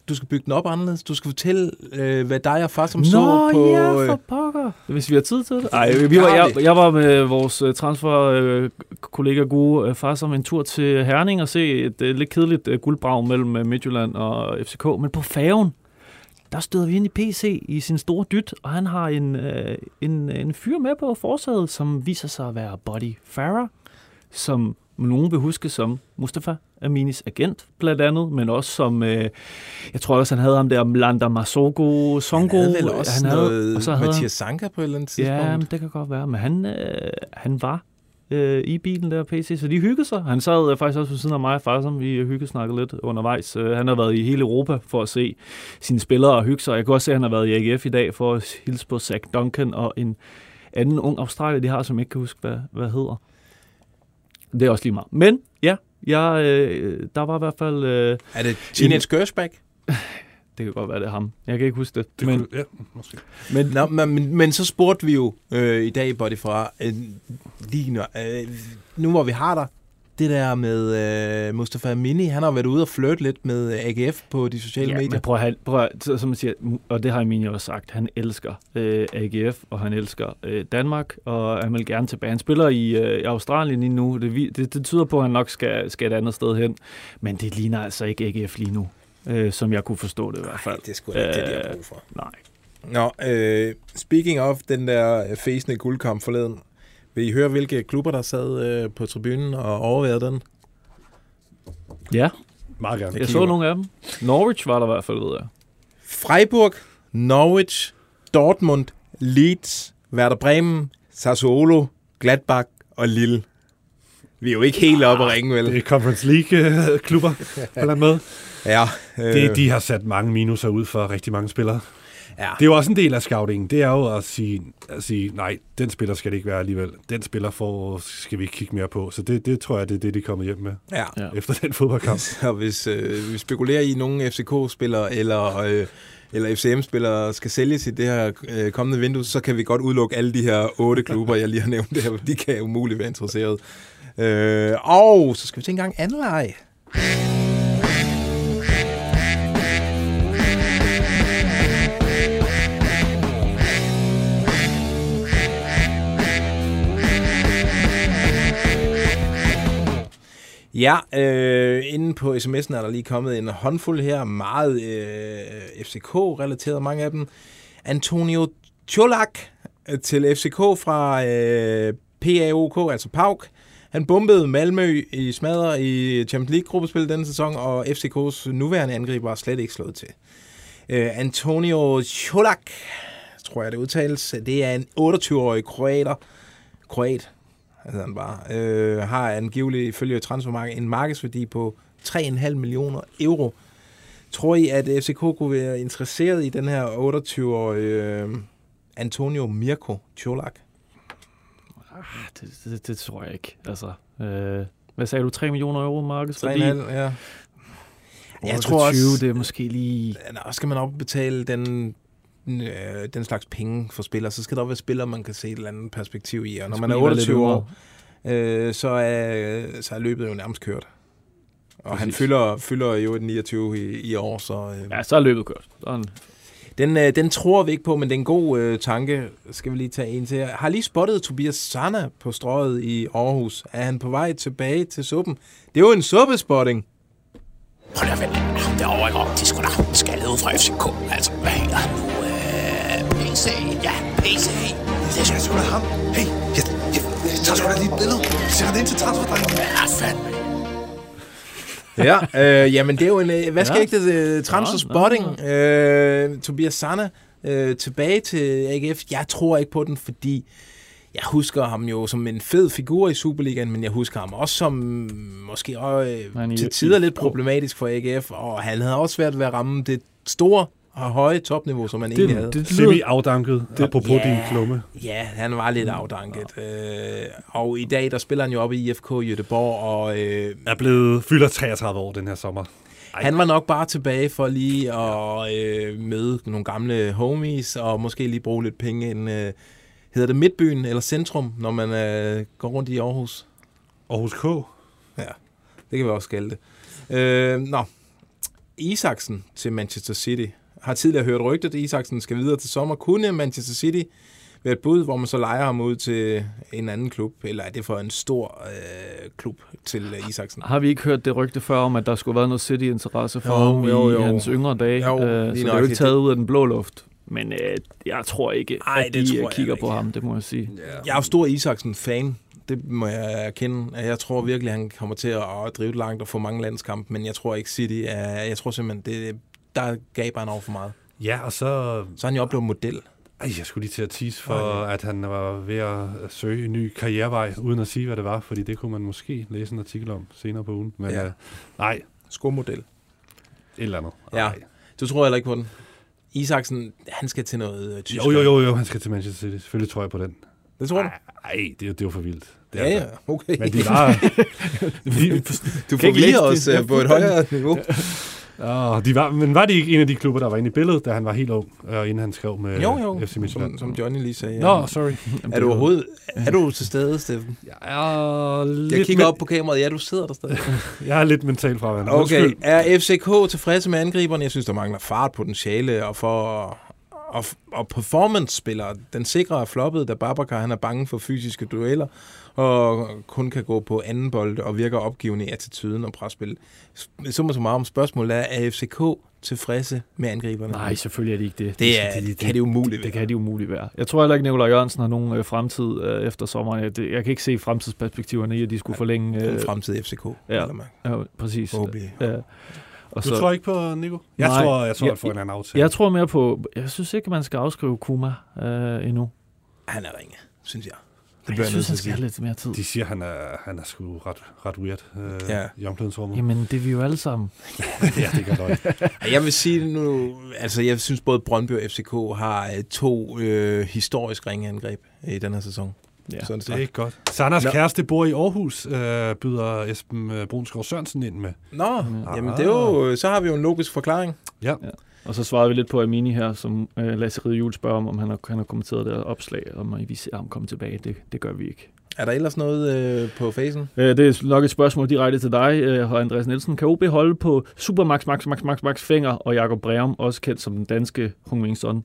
du skal bygge den op anderledes. Du skal fortælle, øh, hvad dig og far som Nå, så på... ja, for pokker. Hvis vi har tid til det. Ej, vi var, jeg, jeg var med vores transfer-kollega Gode øh, far som en tur til Herning og se et øh, lidt kedeligt øh, guldbrag mellem øh, Midtjylland og F C K. Men på færgen, der støder vi ind i P C i sin store dyt, og han har en, øh, en, en fyr med på forsædet, som viser sig at være Buddy Farah, som nogen vil huske som Mustafa Aminis agent, blandt andet, men også som, øh, jeg tror også, han havde ham der Mlanda Masoko Songo. Han havde vel også han havde, noget og så havde, Mathias Sanka på et eller andet tidspunkt. Ja, men det kan godt være, men han, øh, han var øh, i bilen der P C, så de hyggede sig. Han sad øh, faktisk også ved siden af mig og far, som vi hyggesnakkede lidt undervejs. Øh, han har været i hele Europa for at se sine spillere og hygge sig. Jeg kan også se, at han har været i A G F i dag for at hilse på Zach Duncan og en anden ung australier, de har, som jeg ikke kan huske, hvad, hvad hedder. Det er også lige meget. Men ja, jeg, øh, der var i hvert fald... Øh, er det Teenage Gershback? Det kan godt være, det er ham. Jeg kan ikke huske det. det men, kunne, ja, måske. Men, Nå, men, men så spurgte vi jo øh, i dag, Buddy, fra øh, lige nu, øh, nu hvor vi har der, det der med øh, Mustafa Amini, han har været ude og flirte lidt med A G F på de sociale ja, medier. Men prøv at, prøv at, som man siger, og det har Amini også sagt, han elsker øh, A G F, og han elsker øh, Danmark, og han vil gerne tilbage. Han spiller i, øh, i Australien lige nu. Det, det, det tyder på, at han nok skal, skal et andet sted hen, men det ligner altså ikke A G F lige nu, øh, som jeg kunne forstå det i hvert fald. Nej, det er sgu da ikke det, de har brug for. Nej. Nå, øh, speaking of den der fæsende guldkamp forleden, vil I høre, hvilke klubber, der sad øh, på tribunen og overværede den? Ja, meget gerne. Jeg, jeg så nogle af dem. Norwich var der i hvert fald, ved jeg. Freiburg, Norwich, Dortmund, Leeds, Werder Bremen, Sassuolo, Gladbach og Lille. Vi er jo ikke helt oppe at ringe, vel? Det er Conference League-klubber på en eller anden måde. Ja. Øh... Det, de har sat mange minuser ud for rigtig mange spillere. Ja. Det er jo også en del af scoutingen. Det er jo at sige, at sige, nej, den spiller skal det ikke være alligevel. Den spiller for, skal vi ikke kigge mere på. Så det, det tror jeg, det er det, de er kommet hjem med. Ja. Efter den fodboldkamp. Så hvis øh, vi spekulerer i, nogle F C K-spillere eller, øh, eller F C M-spillere skal sælges i det her øh, kommende vindue, så kan vi godt udelukke alle de her otte klubber, jeg lige har nævnt der. De kan umuligt være interesseret. Øh, og så skal vi til en gang anden leg. Ja, øh, inde på sms'en er der lige kommet en håndfuld her, meget øh, F C K-relateret, mange af dem. Antonio Čolak til F C K fra øh, P A O K, altså PAOK. Han bombede Malmø i smadre i Champions League-gruppespil denne sæson, og F C K's nuværende angriber er slet ikke slået til. Øh, Antonio Čolak, tror jeg det udtales, det er en otteogtyve-årig kroater, kroat, altså han bare, øh, har angiveligt ifølge Transfermarkt en markedsværdi på tre komma fem millioner euro. Tror I, at F C K kunne være interesseret i den her otteogtyve-årige øh, Antonio Mirko Čolak? Ah, det, det, det tror jeg ikke. Altså, øh, hvad sagde du? tre millioner euro markedsværdi? tre komma fem, ja. Jeg tror også, det er måske lige... Nå, skal man opbetale den, øh, den slags penge for spillere, så skal der også være spillere, man kan se et eller andet perspektiv i. Og når man er otteogtyve år, øh, så, er, så er løbet jo nærmest kørt. Og Præcis. han fylder, fylder jo niogtyve i, i år, så... Øh, ja, så er løbet kørt. Sådan. Den, øh, den tror vi ikke på, men det er en god øh, tanke. Skal vi lige tage en til. Jeg har lige spottet Tobias Sana på strøget i Aarhus. Er han på vej tilbage til suppen? Det er jo en suppespotting. Prøv lige at vente. Ham derovre, ikke? Det er sgu da ham, skaldet ud fra F C K. Altså, hvad hedder han nu? Øh, P C. Ja, P C. Det er sgu da ham. Hey, jeg, jeg, jeg tager sgu da lige et billede. Jeg sætter det ind til transferdrengen. Ja, fandme. Ja, øh, jamen det er jo en, øh, hvad skal ja. ikke det, uh, transfer-spotting, uh, Tobias Sana, uh, tilbage til A G F. Jeg tror ikke på den, fordi jeg husker ham jo som en fed figur i Superligaen, men jeg husker ham også som måske også, uh, til tider lidt problematisk for A G F, og han havde også svært ved at ramme det store og høje topniveau, som han det, egentlig havde. Det er semi-afdanket, apropos ja, din klumme. Ja, han var lidt afdanket. Ja. Øh, og i dag, der spiller han jo op i I F K Göteborg, og... Øh, er blevet fylder treogtredive år den her sommer. Ej. Han var nok bare tilbage for lige at øh, møde nogle gamle homies, og måske lige bruge lidt penge ind. Øh, hedder det Midtbyen eller Centrum, når man øh, går rundt i Aarhus? Aarhus K? Ja, det kan vi også kalde det. Øh, nå. Isaksen til Manchester City. Har tidligere hørt rygtet, at Isaksen skal videre til sommer. Kunne Manchester City være et bud, hvor man så lejer ham ud til en anden klub, eller er det for en stor øh, klub til Isaksen? Har vi ikke hørt det rygte før om, at der skulle være noget City-interesse for jo, ham jo, jo. i hans yngre dage? Jo, øh, så det er jo ikke taget ud af den blå luft. Men øh, jeg tror ikke, Ej, at de tror kigger på ham, det må jeg sige. Ja. Jeg er jo stor Isaksen-fan. Det må jeg erkende. Jeg tror virkelig, at han kommer til at drive det langt og få mange landskampe, men jeg tror ikke City er... Jeg tror simpelthen, det, der gaber han over for meget. Ja, og så... Så har han jo oplevet model. Ej, jeg skulle lige til at tease for, okay. at han var ved at søge en ny karrierevej, uden at sige, hvad det var, fordi det kunne man måske læse en artikel om senere på ugen. Men ja. øh, nej. Skomodel. Et eller andet. Ja, ej. Du tror heller ikke på den. Isaksen, han skal til noget tysk. Jo, jo, jo, jo, han skal til Manchester City. Selvfølgelig tror jeg på den. Det tror du? Nej, det, det er jo for vildt. Det ja, er ja, okay. Men de var... de, du forvirrer os uh, på et højere niveau. Oh, de var, men var det ikke en af de klubber, der var inde i billedet, da han var helt ung, og inden han skrev med jo, jo, F C Midtjylland? Som, som Johnny lige sagde. Nå, no, sorry. Er du overhovedet er du til stede, Steffen? Jeg er lidt... Jeg kigger op på kameraet. Ja, du sidder der stadig. Jeg er lidt mentalt fraværende. Okay, er F C K tilfredse med angriberne? Jeg synes, der mangler fartpotentiale, og for... Og, og performance-spillere. Den sikre er floppet, da Babacar han er bange for fysiske dueller, og kun kan gå på anden bold og virker opgivende i attituden og presspil. Så må så meget om spørgsmålet er, er F C K tilfredse med angriberne? Nej, selvfølgelig er det ikke det. Det, er, det, det kan det umuligt det, være. Det kan det umuligt være. Jeg tror heller ikke, Nikolaj Jørgensen har nogen øh, fremtid øh, efter sommeren. Jeg, det, jeg kan ikke se fremtidsperspektiverne i, at de skulle ja, forlænge... Øh, en fremtid i F C K. Ja, ja præcis. Ja. Og du så, tror ikke på Nico? Jeg nej, tror, jeg tror, jeg, at få en anden aftale. Jeg tror mere på... Jeg synes ikke, man skal afskrive Kuma øh, endnu. Han er ringe, synes jeg. Det jeg synes, han skal have lidt mere tid. De siger, han er, han er sgu ret, ret weird øh, ja. i omklædningsrummet. Jamen, det er vi jo alle sammen. Ja, det gør det. Jeg vil sige nu... Altså, jeg synes både Brøndby og F C K har to øh, historisk ringeangreb i den her sæson. Ja, sådan det er ikke godt. Sanders Nå. kæreste bor i Aarhus, øh, byder Esben Brunsgaard Sørensen ind med. Nå, ja. Jamen det er jo, så har vi jo en logisk forklaring. Ja. ja. Og så svarede vi lidt på Amini her, som øh, Lasse Ride spørger om, om han har, han har kommenteret det opslag, om vi ser ham komme tilbage. Det, det gør vi ikke. Er der ellers noget øh, på facen? Øh, det er nok et spørgsmål direkte til dig, øh, Andreas Nielsen. Kan O B holde på Supermax, Max, Max, Max, Max Fenger og Jakob Breum, også kendt som den danske Heung-min Son?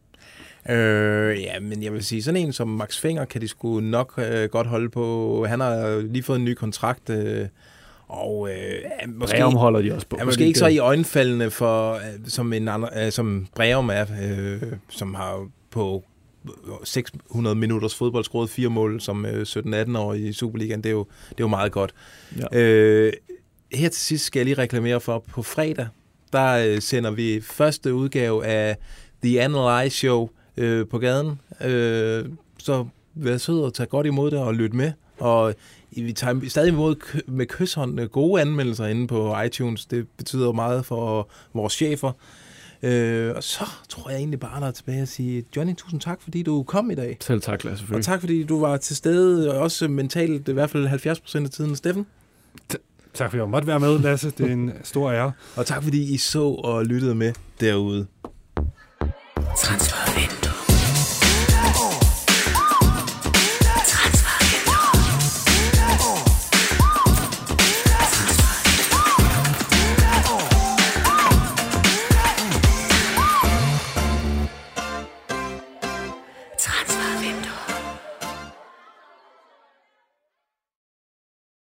Øh, ja, men jeg vil sige, sådan en som Max Fenger kan de sgu nok øh, godt holde på. Han har lige fået en ny kontrakt, øh, og øh, måske, Breum holder de også på. Er måske ikke så i øjenfaldene for, øh, som, en andre, øh, som Breum er, øh, som har på seks hundrede minutters fodbold scoret fire mål som øh, sytten-atten-årig i Superligaen. Det er jo, det er jo meget godt. Ja. Øh, her til sidst skal jeg lige reklamere for, på fredag, der øh, sender vi første udgave af The Analyze Show øh, på gaden. Øh, så vær sød og tage godt imod det og lytte med. Og vi tager stadig imod med kysshånd gode anmeldelser inde på iTunes. Det betyder meget for vores chefer. Øh, og så tror jeg egentlig bare, der er tilbage at sige, Johnny, tusind tak, fordi du kom i dag. Selv tak, Lasse. Og tak, fordi du var til stede, også mentalt, i hvert fald halvfjerds procent af tiden. Steffen? T- tak, fordi jeg måtte være med, Lasse. Det er en stor ære. Og tak, fordi I så og lyttede med derude. Transfervindue. Transfervindue.